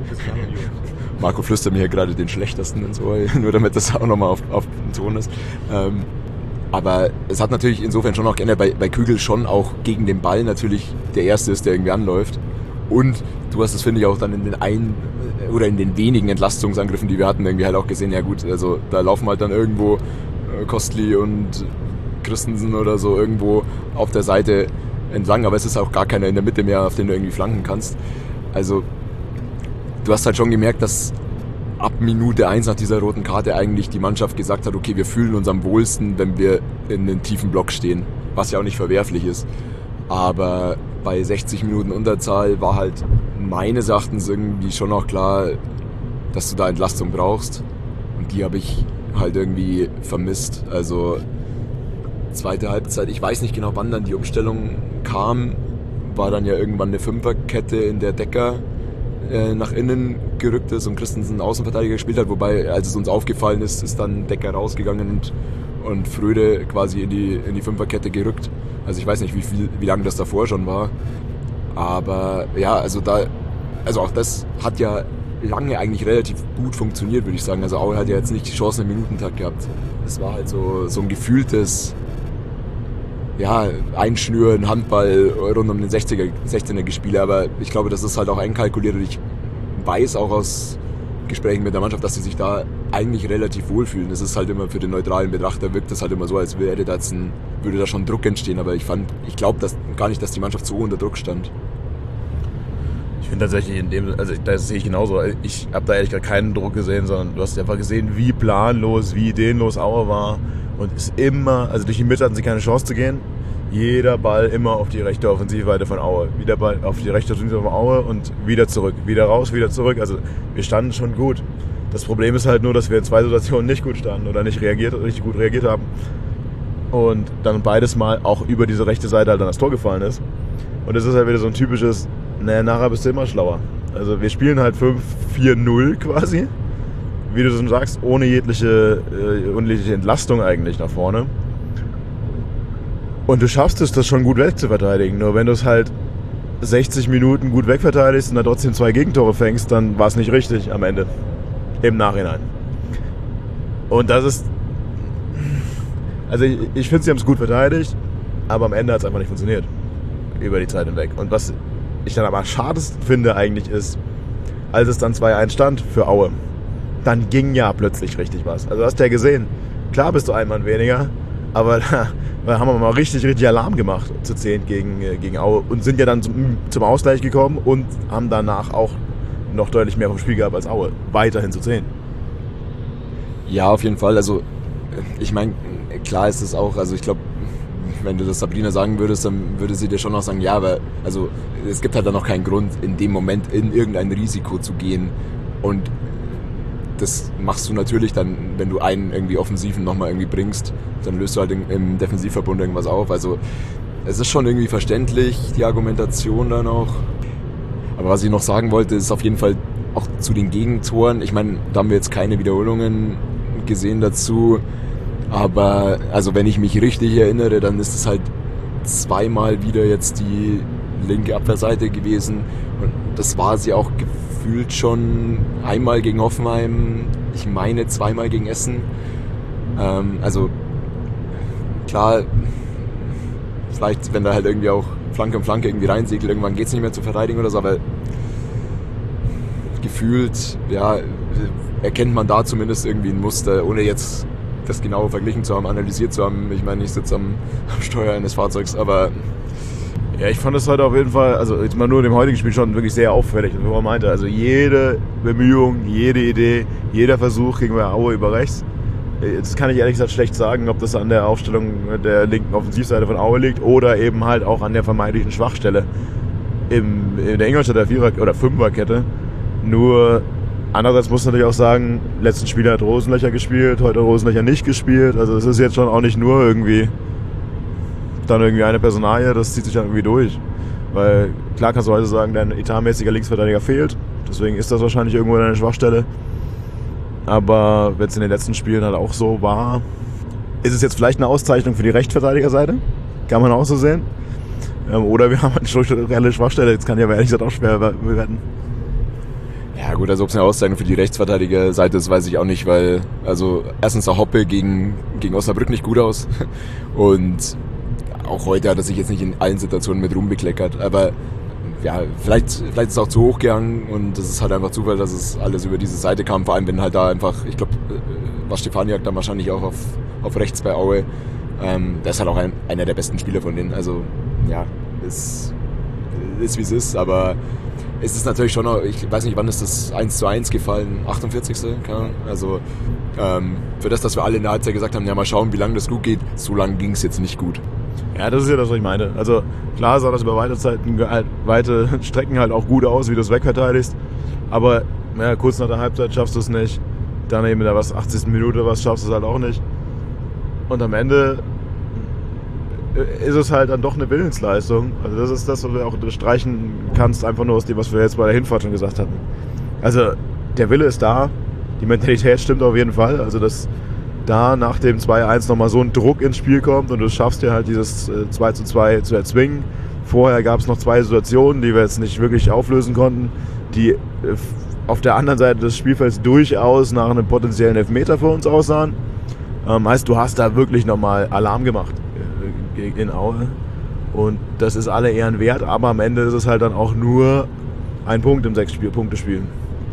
Marco flüstert mir hier gerade den schlechtesten ins Ohr, nur damit das auch nochmal auf, auf den Ton ist. Ähm, aber es hat natürlich insofern schon auch geändert, bei, bei Kügel schon auch gegen den Ball natürlich der Erste ist, der irgendwie anläuft. Und du hast es, finde ich, auch dann in den ein oder in den wenigen Entlastungsangriffen, die wir hatten, irgendwie halt auch gesehen, ja gut, also da laufen halt dann irgendwo äh, Kostli und Christensen oder so irgendwo auf der Seite entlang, aber es ist auch gar keiner in der Mitte mehr, auf den du irgendwie flanken kannst. Also du hast halt schon gemerkt, dass ab Minute eins nach dieser roten Karte eigentlich die Mannschaft gesagt hat, okay, wir fühlen uns am wohlsten, wenn wir in den tiefen Block stehen, was ja auch nicht verwerflich ist. Aber bei sechzig Minuten Unterzahl war halt meines Erachtens irgendwie schon auch klar, dass du da Entlastung brauchst. Und die habe ich halt irgendwie vermisst. Also zweite Halbzeit, ich weiß nicht genau, wann dann die Umstellung kam, war dann ja irgendwann eine Fünferkette, in der Decker äh, nach innen gerückt ist und Christensen Außenverteidiger gespielt hat. Wobei, als es uns aufgefallen ist, ist dann Decker rausgegangen und, und Fröde quasi in die, in die Fünferkette gerückt. Also ich weiß nicht, wie viel, wie lange das davor schon war. Aber ja, also da, also auch das hat ja lange eigentlich relativ gut funktioniert, würde ich sagen. Also Aue hat ja jetzt nicht die Chance im Minutentakt gehabt. Es war halt so, so ein gefühltes, ja, Einschnüren, Handball rund um den sechzehner Gespiele. Aber ich glaube, das ist halt auch einkalkuliert und ich weiß auch aus Gesprächen mit der Mannschaft, dass sie sich da eigentlich relativ wohlfühlen. Es ist halt immer für den neutralen Betrachter, wirkt das halt immer so, als wäre da jetzt ein, würde da schon Druck entstehen, aber ich fand, ich glaube das gar nicht, dass die Mannschaft so unter Druck stand. Ich finde tatsächlich in dem, also das sehe ich genauso. Ich habe da ehrlich gesagt keinen Druck gesehen, sondern du hast einfach gesehen, wie planlos, wie ideenlos Aue war. Und ist immer, also durch die Mitte hatten sie keine Chance zu gehen. Jeder Ball immer auf die rechte Offensivseite von Aue. Wieder Ball auf die rechte Offensivseite von Aue und wieder zurück. Wieder raus, wieder zurück. Also wir standen schon gut. Das Problem ist halt nur, dass wir in zwei Situationen nicht gut standen oder nicht reagiert, richtig gut reagiert haben. Und dann beides Mal auch über diese rechte Seite halt dann das Tor gefallen ist. Und das ist halt wieder so ein typisches, naja, nachher bist du immer schlauer. Also wir spielen halt fünf vier null quasi, wie du schon sagst, ohne jegliche, äh, ohne jegliche Entlastung eigentlich nach vorne. Und du schaffst es, das schon gut wegzuverteidigen. Nur wenn du es halt sechzig Minuten gut wegverteidigst und dann trotzdem zwei Gegentore fängst, dann war es nicht richtig am Ende. Im Nachhinein. Und das ist... Also ich, ich finde, sie haben es gut verteidigt, aber am Ende hat es einfach nicht funktioniert. Über die Zeit hinweg. Und was ich dann aber schadest finde eigentlich ist, als es dann zwei eins stand für Aue, dann ging ja plötzlich richtig was. Also hast du ja gesehen, klar bist du ein Mann weniger, aber da, da haben wir mal richtig, richtig Alarm gemacht zu zehn gegen, gegen Aue und sind ja dann zum, zum Ausgleich gekommen und haben danach auch noch deutlich mehr vom Spiel gehabt als Aue. Weiterhin zu zehn. Ja, auf jeden Fall. Also ich meine, klar ist es auch, also ich glaube, wenn du das Sabrina sagen würdest, dann würde sie dir schon noch sagen, ja, aber also es gibt halt dann noch keinen Grund, in dem Moment in irgendein Risiko zu gehen. Und das machst du natürlich dann, wenn du einen irgendwie Offensiven nochmal irgendwie bringst, dann löst du halt im, im Defensivverbund irgendwas auf. Also es ist schon irgendwie verständlich, die Argumentation dann auch. Aber was ich noch sagen wollte, ist auf jeden Fall auch zu den Gegentoren. Ich meine, da haben wir jetzt keine Wiederholungen gesehen dazu. Aber also wenn ich mich richtig erinnere, dann ist es halt zweimal wieder jetzt die linke Abwehrseite gewesen. Und das war sie auch gefühlt schon einmal gegen Hoffenheim, ich meine zweimal gegen Essen. Ähm, also klar, vielleicht wenn da halt irgendwie auch Flanke um Flanke irgendwie reinsegelt, irgendwann geht es nicht mehr zu verteidigen oder so, aber gefühlt, ja, erkennt man da zumindest irgendwie ein Muster, ohne jetzt das genau verglichen zu haben, analysiert zu haben. Ich meine, ich sitze am, am Steuer eines Fahrzeugs, aber... Ja, ich fand es heute auf jeden Fall, also jetzt mal nur in dem heutigen Spiel schon wirklich sehr auffällig, wie man meinte. Also jede Bemühung, jede Idee, jeder Versuch ging bei Aue über rechts. Jetzt kann ich ehrlich gesagt schlecht sagen, ob das an der Aufstellung der linken Offensivseite von Aue liegt oder eben halt auch an der vermeintlichen Schwachstelle im, in der Ingolstädter Vierer- oder Fünferkette. Nur andererseits muss man natürlich auch sagen, letzten Spiel hat Rosenlöcher gespielt, heute hat Rosenlöcher nicht gespielt. Also es ist jetzt schon auch nicht nur irgendwie dann irgendwie eine Personalie, das zieht sich dann irgendwie durch. Weil klar kannst du heute sagen, dein etatmäßiger Linksverteidiger fehlt. Deswegen ist das wahrscheinlich irgendwo eine Schwachstelle. Aber wenn es in den letzten Spielen halt auch so war, ist es jetzt vielleicht eine Auszeichnung für die Rechtsverteidigerseite. Kann man auch so sehen. Oder wir haben eine strukturelle Schwachstelle. Jetzt kann ich aber ehrlich gesagt auch schwer bewerten. Ja gut, also ob es eine Auszeichnung für die Rechtsverteidigerseite ist, weiß ich auch nicht, weil also erstens sah Hoppe gegen, gegen Osnabrück nicht gut aus und auch heute hat er sich jetzt nicht in allen Situationen mit Ruhm bekleckert, aber ja, vielleicht, vielleicht ist es auch zu hoch gegangen und es ist halt einfach Zufall, dass es alles über diese Seite kam, vor allem wenn halt da einfach, ich glaube, war Stefaniak dann wahrscheinlich auch auf, auf rechts bei Aue, ähm, der ist halt auch ein, einer der besten Spieler von denen, also ja, ist, ist wie es ist, aber es ist natürlich schon, ich weiß nicht, wann ist das eins zu eins gefallen, achtundvierzigste Also ähm, für das, dass wir alle in der Halbzeit gesagt haben, ja mal schauen, wie lange das gut geht, so lange ging es jetzt nicht gut. Ja, das ist ja das, was ich meine. Also klar sah das über weite Zeiten, halt, weite Strecken halt auch gut aus, wie du es wegverteidigst. Aber ja, kurz nach der Halbzeit schaffst du es nicht. Dann eben in der was, achtzigsten Minute was schaffst du es halt auch nicht. Und am Ende ist es halt dann doch eine Willensleistung. Also das ist das, was du auch streichen kannst, einfach nur aus dem, was wir jetzt bei der Hinfahrt schon gesagt hatten. Also der Wille ist da, die Mentalität stimmt auf jeden Fall. Also dass da nach dem zwei eins nochmal so ein Druck ins Spiel kommt und du schaffst dir halt dieses zwei zu zwei zu erzwingen. Vorher gab es noch zwei Situationen, die wir jetzt nicht wirklich auflösen konnten, die auf der anderen Seite des Spielfelds durchaus nach einem potenziellen Elfmeter für uns aussahen. Ähm, heißt, du hast da wirklich nochmal Alarm gemacht in Aue und das ist alle Ehren wert, aber am Ende ist es halt dann auch nur ein Punkt im sechs-Punkte-Spiel.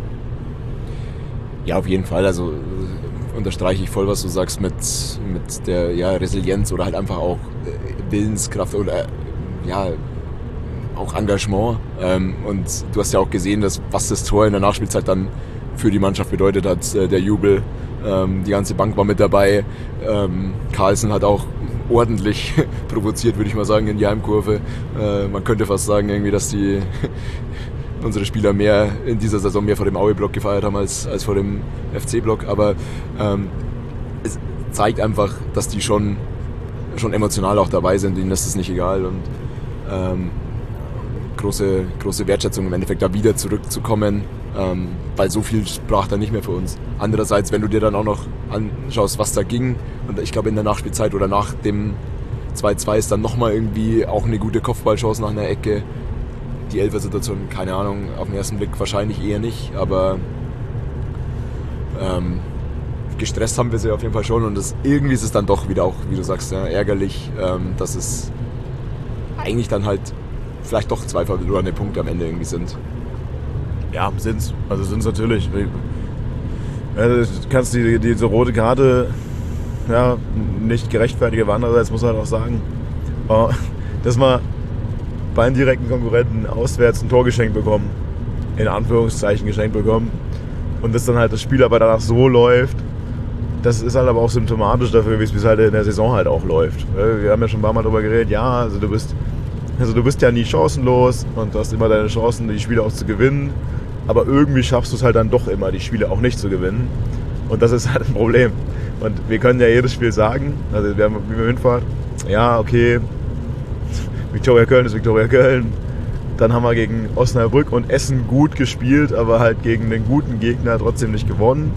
Ja, auf jeden Fall, also unterstreiche ich voll, was du sagst mit, mit der ja, Resilienz oder halt einfach auch Willenskraft oder ja auch Engagement. Ähm, und du hast ja auch gesehen, dass, was das Tor in der Nachspielzeit dann für die Mannschaft bedeutet hat. Äh, der Jubel, ähm, die ganze Bank war mit dabei. Ähm, Carlsen hat auch ordentlich provoziert, würde ich mal sagen, in die Heimkurve. Äh, man könnte fast sagen, irgendwie, dass die unsere Spieler mehr in dieser Saison mehr vor dem Aue-Block gefeiert haben als, als vor dem F C-Block. Aber ähm, es zeigt einfach, dass die schon, schon emotional auch dabei sind. Ihnen ist es nicht egal. Und ähm, große, große Wertschätzung im Endeffekt, da wieder zurückzukommen, ähm, weil so viel sprach da nicht mehr für uns. Andererseits, wenn du dir dann auch noch anschaust, was da ging, und ich glaube in der Nachspielzeit oder nach dem zwei zwei ist dann nochmal irgendwie auch eine gute Kopfballchance nach einer Ecke. Die Elfer-Situation, keine Ahnung, auf den ersten Blick wahrscheinlich eher nicht, aber ähm, gestresst haben wir sie auf jeden Fall schon, und das, irgendwie ist es dann doch wieder auch, wie du sagst, ja, ärgerlich, ähm, dass es eigentlich dann halt vielleicht doch zwei verlorene Punkte am Ende irgendwie sind. Ja, sind's. Also sind's natürlich. Ja, du kannst die, diese rote Karte ja, nicht gerechtfertigen, aber andererseits muss man halt auch sagen, dass man bei einem direkten Konkurrenten auswärts ein Tor geschenkt bekommen, in Anführungszeichen geschenkt bekommen, und das dann halt das Spiel aber danach so läuft, das ist halt aber auch symptomatisch dafür, wie es halt in der Saison halt auch läuft. Wir haben ja schon ein paar Mal darüber geredet, ja, also du bist, also du bist ja nie chancenlos und du hast immer deine Chancen, die Spiele auch zu gewinnen, aber irgendwie schaffst du es halt dann doch immer, die Spiele auch nicht zu gewinnen, und das ist halt ein Problem. Und wir können ja jedes Spiel sagen, also wir haben wie wir hinfahrt, ja, okay, Viktoria Köln ist Viktoria Köln. Dann haben wir gegen Osnabrück und Essen gut gespielt, aber halt gegen den guten Gegner trotzdem nicht gewonnen.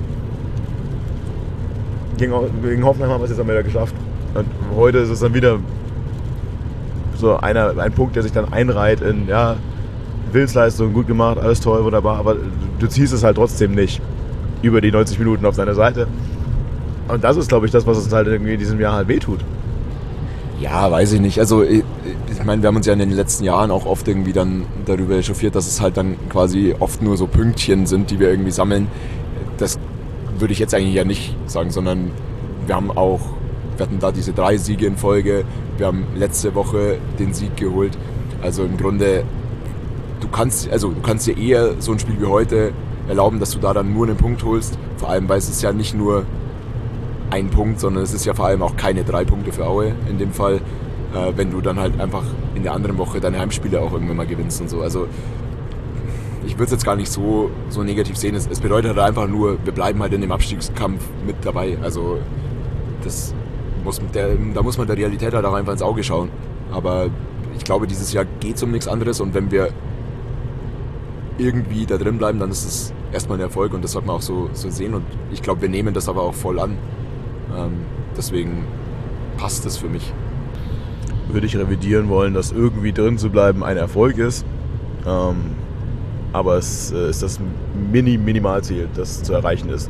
Gegen, gegen Hoffenheim haben wir es jetzt dann wieder geschafft. Und heute ist es dann wieder so einer, ein Punkt, der sich dann einreiht in, ja, Willensleistung, gut gemacht, alles toll, wunderbar, aber du ziehst es halt trotzdem nicht über die neunzig Minuten auf seine Seite. Und das ist, glaube ich, das, was uns halt irgendwie in diesem Jahr halt wehtut. Ja, weiß ich nicht. Also ich, ich meine, wir haben uns ja in den letzten Jahren auch oft irgendwie dann darüber echauffiert, dass es halt dann quasi oft nur so Pünktchen sind, die wir irgendwie sammeln. Das würde ich jetzt eigentlich ja nicht sagen, sondern wir haben auch, wir hatten da diese drei Siege in Folge, wir haben letzte Woche den Sieg geholt. Also im Grunde, du kannst, also du kannst dir eher so ein Spiel wie heute erlauben, dass du da dann nur einen Punkt holst. Vor allem, weil es ist ja nicht nur ein Punkt, sondern es ist ja vor allem auch keine drei Punkte für Aue in dem Fall, äh, wenn du dann halt einfach in der anderen Woche deine Heimspiele auch irgendwann mal gewinnst und so. Also ich würde es jetzt gar nicht so, so negativ sehen. Es, es bedeutet halt einfach nur, wir bleiben halt in dem Abstiegskampf mit dabei. Also das muss mit der, da muss man der Realität halt auch einfach ins Auge schauen. Aber ich glaube, dieses Jahr geht es um nichts anderes, und wenn wir irgendwie da drin bleiben, dann ist es erstmal ein Erfolg, und das sollte man auch so, so sehen, und ich glaube, wir nehmen das aber auch voll an. Ähm, deswegen passt es für mich. Würde ich revidieren wollen, dass irgendwie drin zu bleiben ein Erfolg ist. Ähm, aber es äh, ist das Mini Minimalziel, das zu erreichen ist.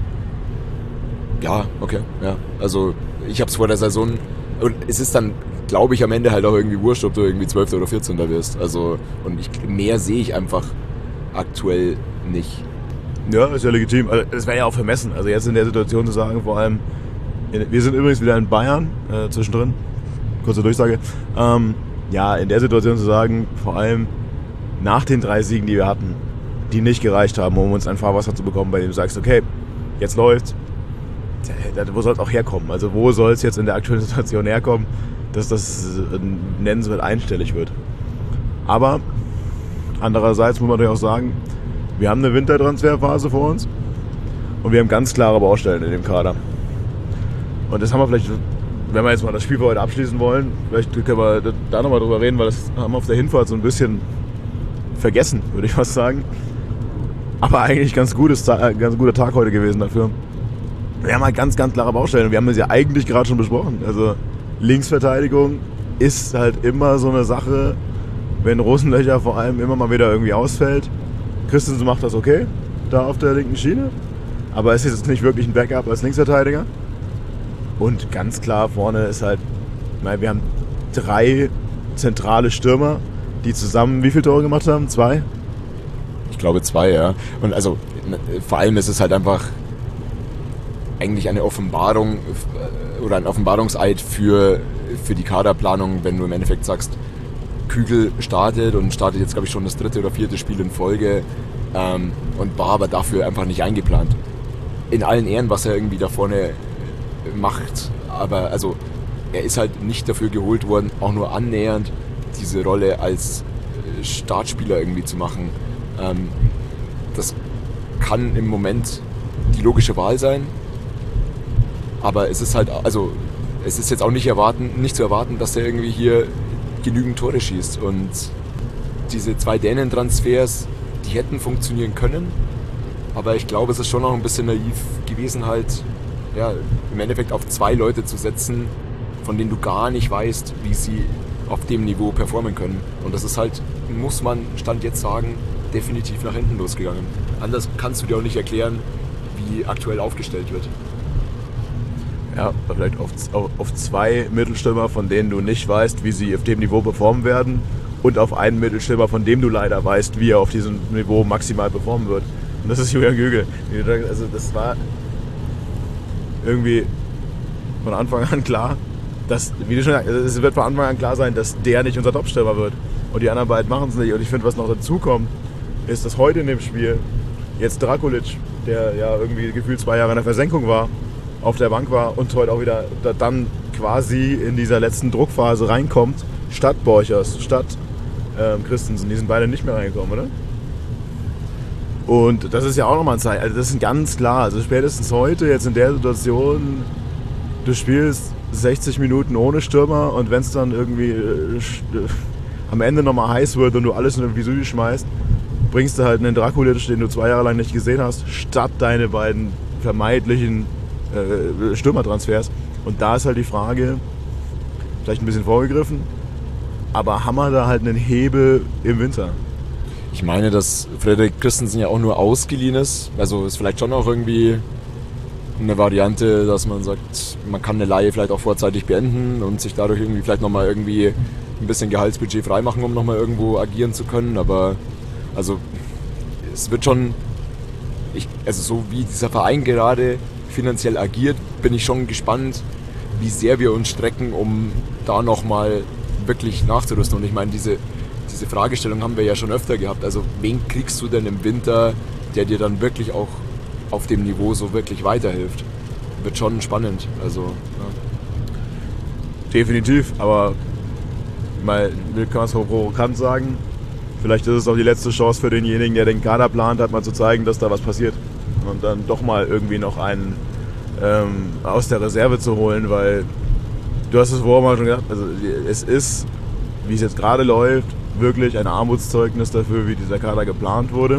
Ja, okay. Ja. Also ich habe es vor der Saison, und es ist dann, glaube ich, am Ende halt auch irgendwie wurscht, ob du irgendwie zwölfter oder vierzehnter wirst. Also, und ich, mehr sehe ich einfach aktuell nicht. Ja, ist ja legitim. Also, das wäre ja auch vermessen. Also jetzt in der Situation zu sagen, vor allem, wir sind übrigens wieder in Bayern, äh, zwischendrin, kurze Durchsage. Ähm, ja, in der Situation zu sagen, vor allem nach den drei Siegen, die wir hatten, die nicht gereicht haben, um uns ein Fahrwasser zu bekommen, bei dem du sagst, okay, jetzt läuft's. Wo soll es auch herkommen? Also wo soll es jetzt in der aktuellen Situation herkommen, dass das nennenswert einstellig wird? Aber andererseits muss man natürlich auch sagen, wir haben eine Wintertransferphase vor uns und wir haben ganz klare Baustellen in dem Kader. Und das haben wir vielleicht, wenn wir jetzt mal das Spiel für heute abschließen wollen, vielleicht können wir da nochmal drüber reden, weil das haben wir auf der Hinfahrt so ein bisschen vergessen, würde ich fast sagen. Aber eigentlich ganz gutes, ganz guter Tag heute gewesen dafür. Wir haben halt ganz, ganz klare Baustellen. Wir haben das ja eigentlich gerade schon besprochen. Also Linksverteidigung ist halt immer so eine Sache, wenn Rosenlöcher vor allem immer mal wieder irgendwie ausfällt. Christensen macht das okay, da auf der linken Schiene. Aber es ist jetzt nicht wirklich ein Backup als Linksverteidiger. Und ganz klar vorne ist halt, nein, wir haben drei zentrale Stürmer, die zusammen wie viele Tore gemacht haben? Zwei? Ich glaube zwei, ja. Und also vor allem ist es halt einfach eigentlich eine Offenbarung oder ein Offenbarungseid für, für die Kaderplanung, wenn du im Endeffekt sagst, Kügel startet und startet jetzt, glaube ich, schon das dritte oder vierte Spiel in Folge ähm, und war aber dafür einfach nicht eingeplant. In allen Ehren, was er irgendwie da vorne macht, aber also er ist halt nicht dafür geholt worden, auch nur annähernd diese Rolle als Startspieler irgendwie zu machen. Ähm, das kann im Moment die logische Wahl sein, aber es ist halt, also es ist jetzt auch nicht erwarten, nicht zu erwarten, dass er irgendwie hier genügend Tore schießt. Und diese zwei Dänen-Transfers, die hätten funktionieren können, aber ich glaube, es ist schon noch ein bisschen naiv gewesen, halt ja, im Endeffekt auf zwei Leute zu setzen, von denen du gar nicht weißt, wie sie auf dem Niveau performen können. Und das ist halt, muss man Stand jetzt sagen, definitiv nach hinten losgegangen. Anders kannst du dir auch nicht erklären, wie aktuell aufgestellt wird. Ja, vielleicht auf, auf, auf zwei Mittelstürmer, von denen du nicht weißt, wie sie auf dem Niveau performen werden, und auf einen Mittelstürmer, von dem du leider weißt, wie er auf diesem Niveau maximal performen wird. Und das ist Julian Gügel. Also das war irgendwie von Anfang an klar, dass, wie du schon sagst, es wird von Anfang an klar sein, dass der nicht unser Topstürmer wird. Und die anderen beiden machen es nicht. Und ich finde, was noch dazu kommt, ist, dass heute in dem Spiel jetzt Drakulic, der ja irgendwie gefühlt zwei Jahre in der Versenkung war, auf der Bank war und heute auch wieder da, dann quasi in dieser letzten Druckphase reinkommt, statt Borchers, statt ähm, Christensen. Die sind beide nicht mehr reingekommen, oder? Und das ist ja auch nochmal ein Zeichen. Also das ist ganz klar. Also spätestens heute, jetzt in der Situation, du spielst sechzig Minuten ohne Stürmer, und wenn es dann irgendwie äh, am Ende nochmal heiß wird und du alles in den Visui schmeißt, bringst du halt einen Drakulic, den du zwei Jahre lang nicht gesehen hast, statt deine beiden vermeintlichen äh, Stürmertransfers. Und da ist halt die Frage, vielleicht ein bisschen vorgegriffen, aber haben wir da halt einen Hebel im Winter? Ich meine, dass Frederik Christensen ja auch nur ausgeliehen ist. Also ist vielleicht schon auch irgendwie eine Variante, dass man sagt, man kann eine Leihe vielleicht auch vorzeitig beenden und sich dadurch irgendwie vielleicht nochmal irgendwie ein bisschen Gehaltsbudget freimachen, um nochmal irgendwo agieren zu können. Aber also es wird schon, ich, also so wie dieser Verein gerade finanziell agiert, bin ich schon gespannt, wie sehr wir uns strecken, um da nochmal wirklich nachzurüsten. Und ich meine, diese, diese Fragestellung haben wir ja schon öfter gehabt. Also wen kriegst du denn im Winter, der dir dann wirklich auch auf dem Niveau so wirklich weiterhilft? Wird schon spannend. Also, ja. Definitiv, aber mal, will man es provokant sagen, vielleicht ist es auch die letzte Chance für denjenigen, der den Kader plant hat, mal zu zeigen, dass da was passiert. Und dann doch mal irgendwie noch einen ähm, aus der Reserve zu holen, weil du hast es vorher mal schon gesagt, also es ist, wie es jetzt gerade läuft, wirklich ein Armutszeugnis dafür, wie dieser Kader geplant wurde.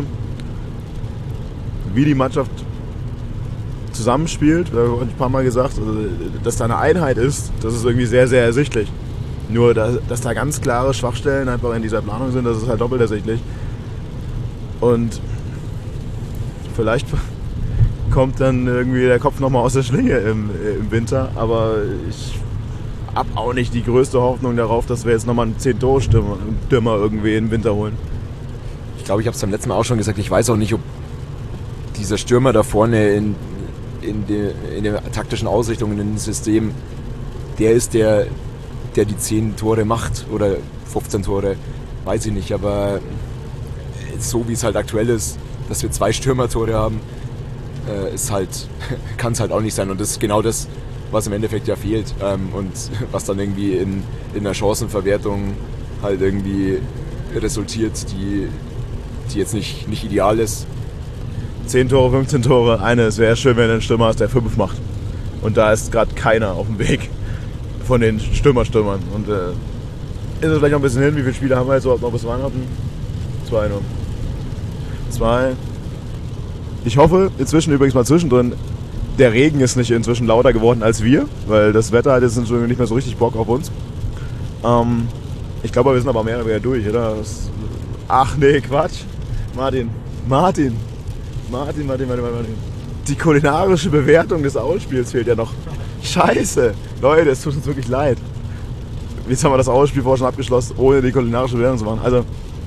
Wie die Mannschaft zusammenspielt, da habe ich ein paar Mal gesagt, also, dass da eine Einheit ist, das ist irgendwie sehr, sehr ersichtlich. Nur, dass, dass da ganz klare Schwachstellen einfach in dieser Planung sind, das ist halt doppelt ersichtlich. Und vielleicht kommt dann irgendwie der Kopf nochmal aus der Schlinge im, im Winter, aber ich habe auch nicht die größte Hoffnung darauf, dass wir jetzt nochmal einen zehn-Tore-Stürmer irgendwie im Winter holen. Ich glaube, ich habe es beim letzten Mal auch schon gesagt, ich weiß auch nicht, ob dieser Stürmer da vorne in, in, de, in der taktischen Ausrichtung, in dem System, der ist, der, der die zehn Tore macht oder fünfzehn Tore, weiß ich nicht, aber so wie es halt aktuell ist, dass wir zwei Stürmertore haben, äh, ist halt, kann es halt auch nicht sein. Und das ist genau das, was im Endeffekt ja fehlt ähm, und was dann irgendwie in, in einer Chancenverwertung halt irgendwie resultiert, die, die jetzt nicht, nicht ideal ist. zehn Tore, fünfzehn Tore, eine, es wäre schön, wenn du einen Stürmer hast, der fünf macht. Und da ist gerade keiner auf dem Weg von den Stürmer-Stürmern. Und äh, ist es vielleicht noch ein bisschen hin, wie viele Spiele haben wir jetzt überhaupt noch bis Weihnachten? Zwei nur. Zwei. Ich hoffe, inzwischen übrigens mal zwischendrin, der Regen ist nicht inzwischen lauter geworden als wir, weil das Wetter hat jetzt nicht mehr so richtig Bock auf uns. Ähm, ich glaube, wir sind aber mehr oder weniger durch, oder? Das, ach nee, Quatsch. Martin, Martin, Martin, Martin, Martin, Martin. Die kulinarische Bewertung des Ausspiels fehlt ja noch. Scheiße. Leute, es tut uns wirklich leid. Jetzt haben wir das Ausspiel vorher schon abgeschlossen, ohne die kulinarische Bewertung zu machen. Also,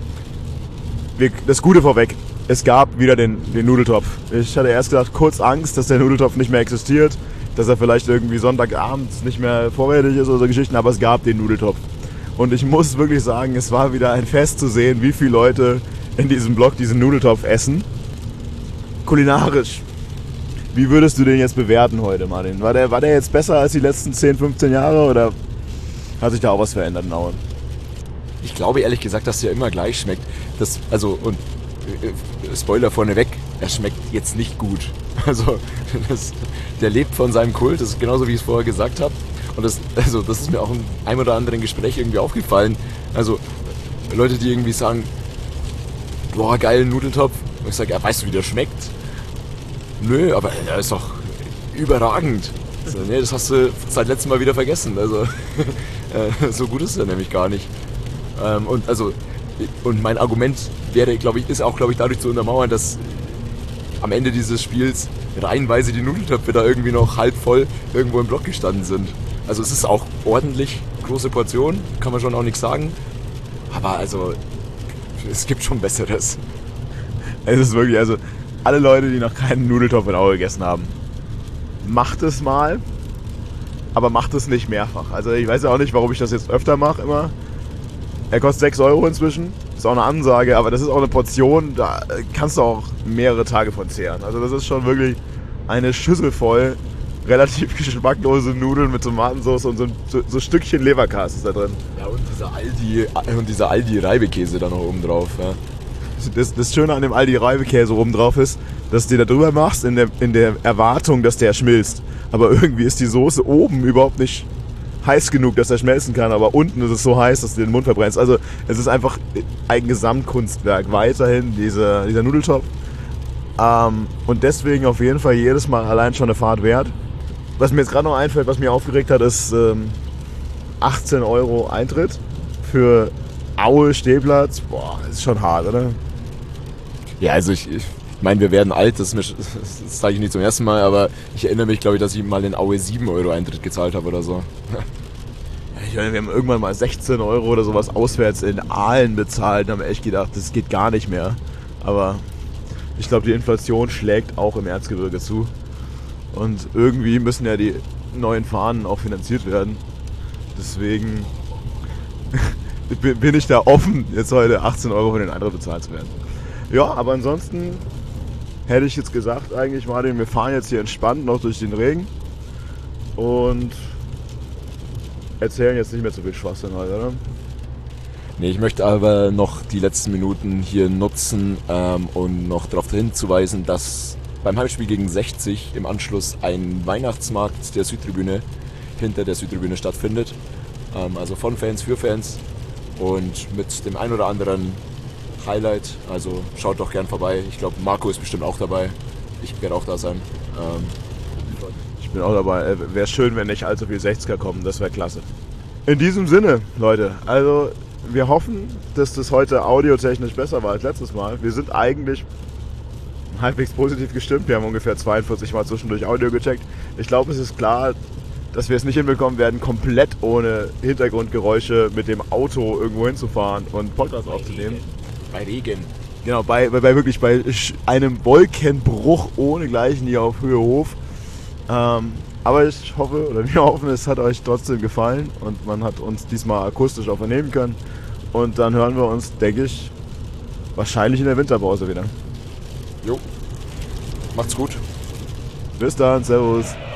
wir, das Gute vorweg. Es gab wieder den, den Nudeltopf. Ich hatte erst gedacht, kurz Angst, dass der Nudeltopf nicht mehr existiert, dass er vielleicht irgendwie Sonntagabends nicht mehr vorrätig ist oder so Geschichten, aber es gab den Nudeltopf. Und ich muss wirklich sagen, es war wieder ein Fest zu sehen, wie viele Leute in diesem Block diesen Nudeltopf essen. Kulinarisch. Wie würdest du den jetzt bewerten heute, Martin? War der, war der jetzt besser als die letzten zehn, fünfzehn Jahre oder hat sich da auch was verändert in Auen? Ich glaube ehrlich gesagt, dass der immer gleich schmeckt. Das, also, und äh, Spoiler vorneweg, er schmeckt jetzt nicht gut. Also, das, der lebt von seinem Kult, das ist genauso wie ich es vorher gesagt habe. Und das, also, das ist mir auch in einem oder anderen Gespräch irgendwie aufgefallen. Also, Leute, die irgendwie sagen, boah, geil, Nudeltopf. Und ich sage, ja, weißt du, wie der schmeckt? Nö, aber er ist doch überragend. Also, nee, das hast du seit letztem Mal wieder vergessen. Also, äh, so gut ist er nämlich gar nicht. Ähm, und, also, und mein Argument wäre, glaube ich, ist auch, glaube ich, dadurch zu untermauern, dass am Ende dieses Spiels reihenweise die Nudeltöpfe da irgendwie noch halb voll irgendwo im Block gestanden sind. Also es ist auch ordentlich, große Portion, kann man schon auch nichts sagen. Aber also, es gibt schon Besseres. Es ist wirklich, also alle Leute, die noch keinen Nudeltopf in Aue gegessen haben, macht es mal, aber macht es nicht mehrfach. Also ich weiß ja auch nicht, warum ich das jetzt öfter mache immer. Er kostet sechs Euro inzwischen, ist auch eine Ansage, aber das ist auch eine Portion, da kannst du auch mehrere Tage von zehren. Also das ist schon wirklich eine Schüssel voll relativ geschmacklose Nudeln mit Tomatensauce und so, so, so Stückchen Leberkas ist da drin. Ja, und dieser Aldi, und dieser Aldi-Reibekäse da noch oben drauf. Ja. Das, das Schöne an dem Aldi-Reibekäse oben drauf ist, dass du den da drüber machst in der, in der Erwartung, dass der schmilzt. Aber irgendwie ist die Soße oben überhaupt nicht heiß genug, dass er schmelzen kann, aber unten ist es so heiß, dass du den Mund verbrennst. Also es ist einfach ein Gesamtkunstwerk. Weiterhin dieser, dieser Nudeltopf. Ähm, und deswegen auf jeden Fall jedes Mal allein schon eine Fahrt wert. Was mir jetzt gerade noch einfällt, was mich aufgeregt hat, ist ähm, achtzehn Euro Eintritt für Aue Stehplatz. Boah, ist schon hart, oder? Ja, also ich, ich meine, wir werden alt, das, das, das sage ich nicht zum ersten Mal, aber ich erinnere mich, glaube ich, dass ich mal in Aue sieben Euro Eintritt gezahlt habe oder so. Ich meine, wir haben irgendwann mal sechzehn Euro oder sowas auswärts in Aalen bezahlt und haben echt gedacht, das geht gar nicht mehr. Aber ich glaube, die Inflation schlägt auch im Erzgebirge zu. Und irgendwie müssen ja die neuen Fahnen auch finanziert werden. Deswegen bin ich da offen, jetzt heute achtzehn Euro für den Eintritt bezahlt zu werden. Ja, aber ansonsten hätte ich jetzt gesagt, eigentlich Martin, wir fahren jetzt hier entspannt noch durch den Regen und erzählen jetzt nicht mehr so viel Schwachsinn heute, oder? Nee, ich möchte aber noch die letzten Minuten hier nutzen, ähm, um noch darauf hinzuweisen, dass beim Heimspiel gegen sechzig im Anschluss ein Weihnachtsmarkt der Südtribüne hinter der Südtribüne stattfindet. Ähm, also von Fans für Fans und mit dem ein oder anderen Highlight. Also schaut doch gern vorbei. Ich glaube, Marco ist bestimmt auch dabei. Ich werde auch da sein. Ähm, ich bin auch dabei. Wäre schön, wenn nicht allzu viel sechziger kommen. Das wäre klasse. In diesem Sinne, Leute, also wir hoffen, dass das heute audiotechnisch besser war als letztes Mal. Wir sind eigentlich halbwegs positiv gestimmt. Wir haben ungefähr zweiundvierzig Mal zwischendurch Audio gecheckt. Ich glaube, es ist klar, dass wir es nicht hinbekommen werden, komplett ohne Hintergrundgeräusche mit dem Auto irgendwo hinzufahren und Podcast aufzunehmen. Bei Regen. Genau, bei, bei, bei wirklich bei einem Wolkenbruch ohnegleichen hier auf Höhe Hof. Ähm, aber ich hoffe, oder wir hoffen, es hat euch trotzdem gefallen und man hat uns diesmal akustisch auch vernehmen können. Und dann hören wir uns, denke ich, wahrscheinlich in der Winterpause wieder. Jo, macht's gut. Bis dann, servus.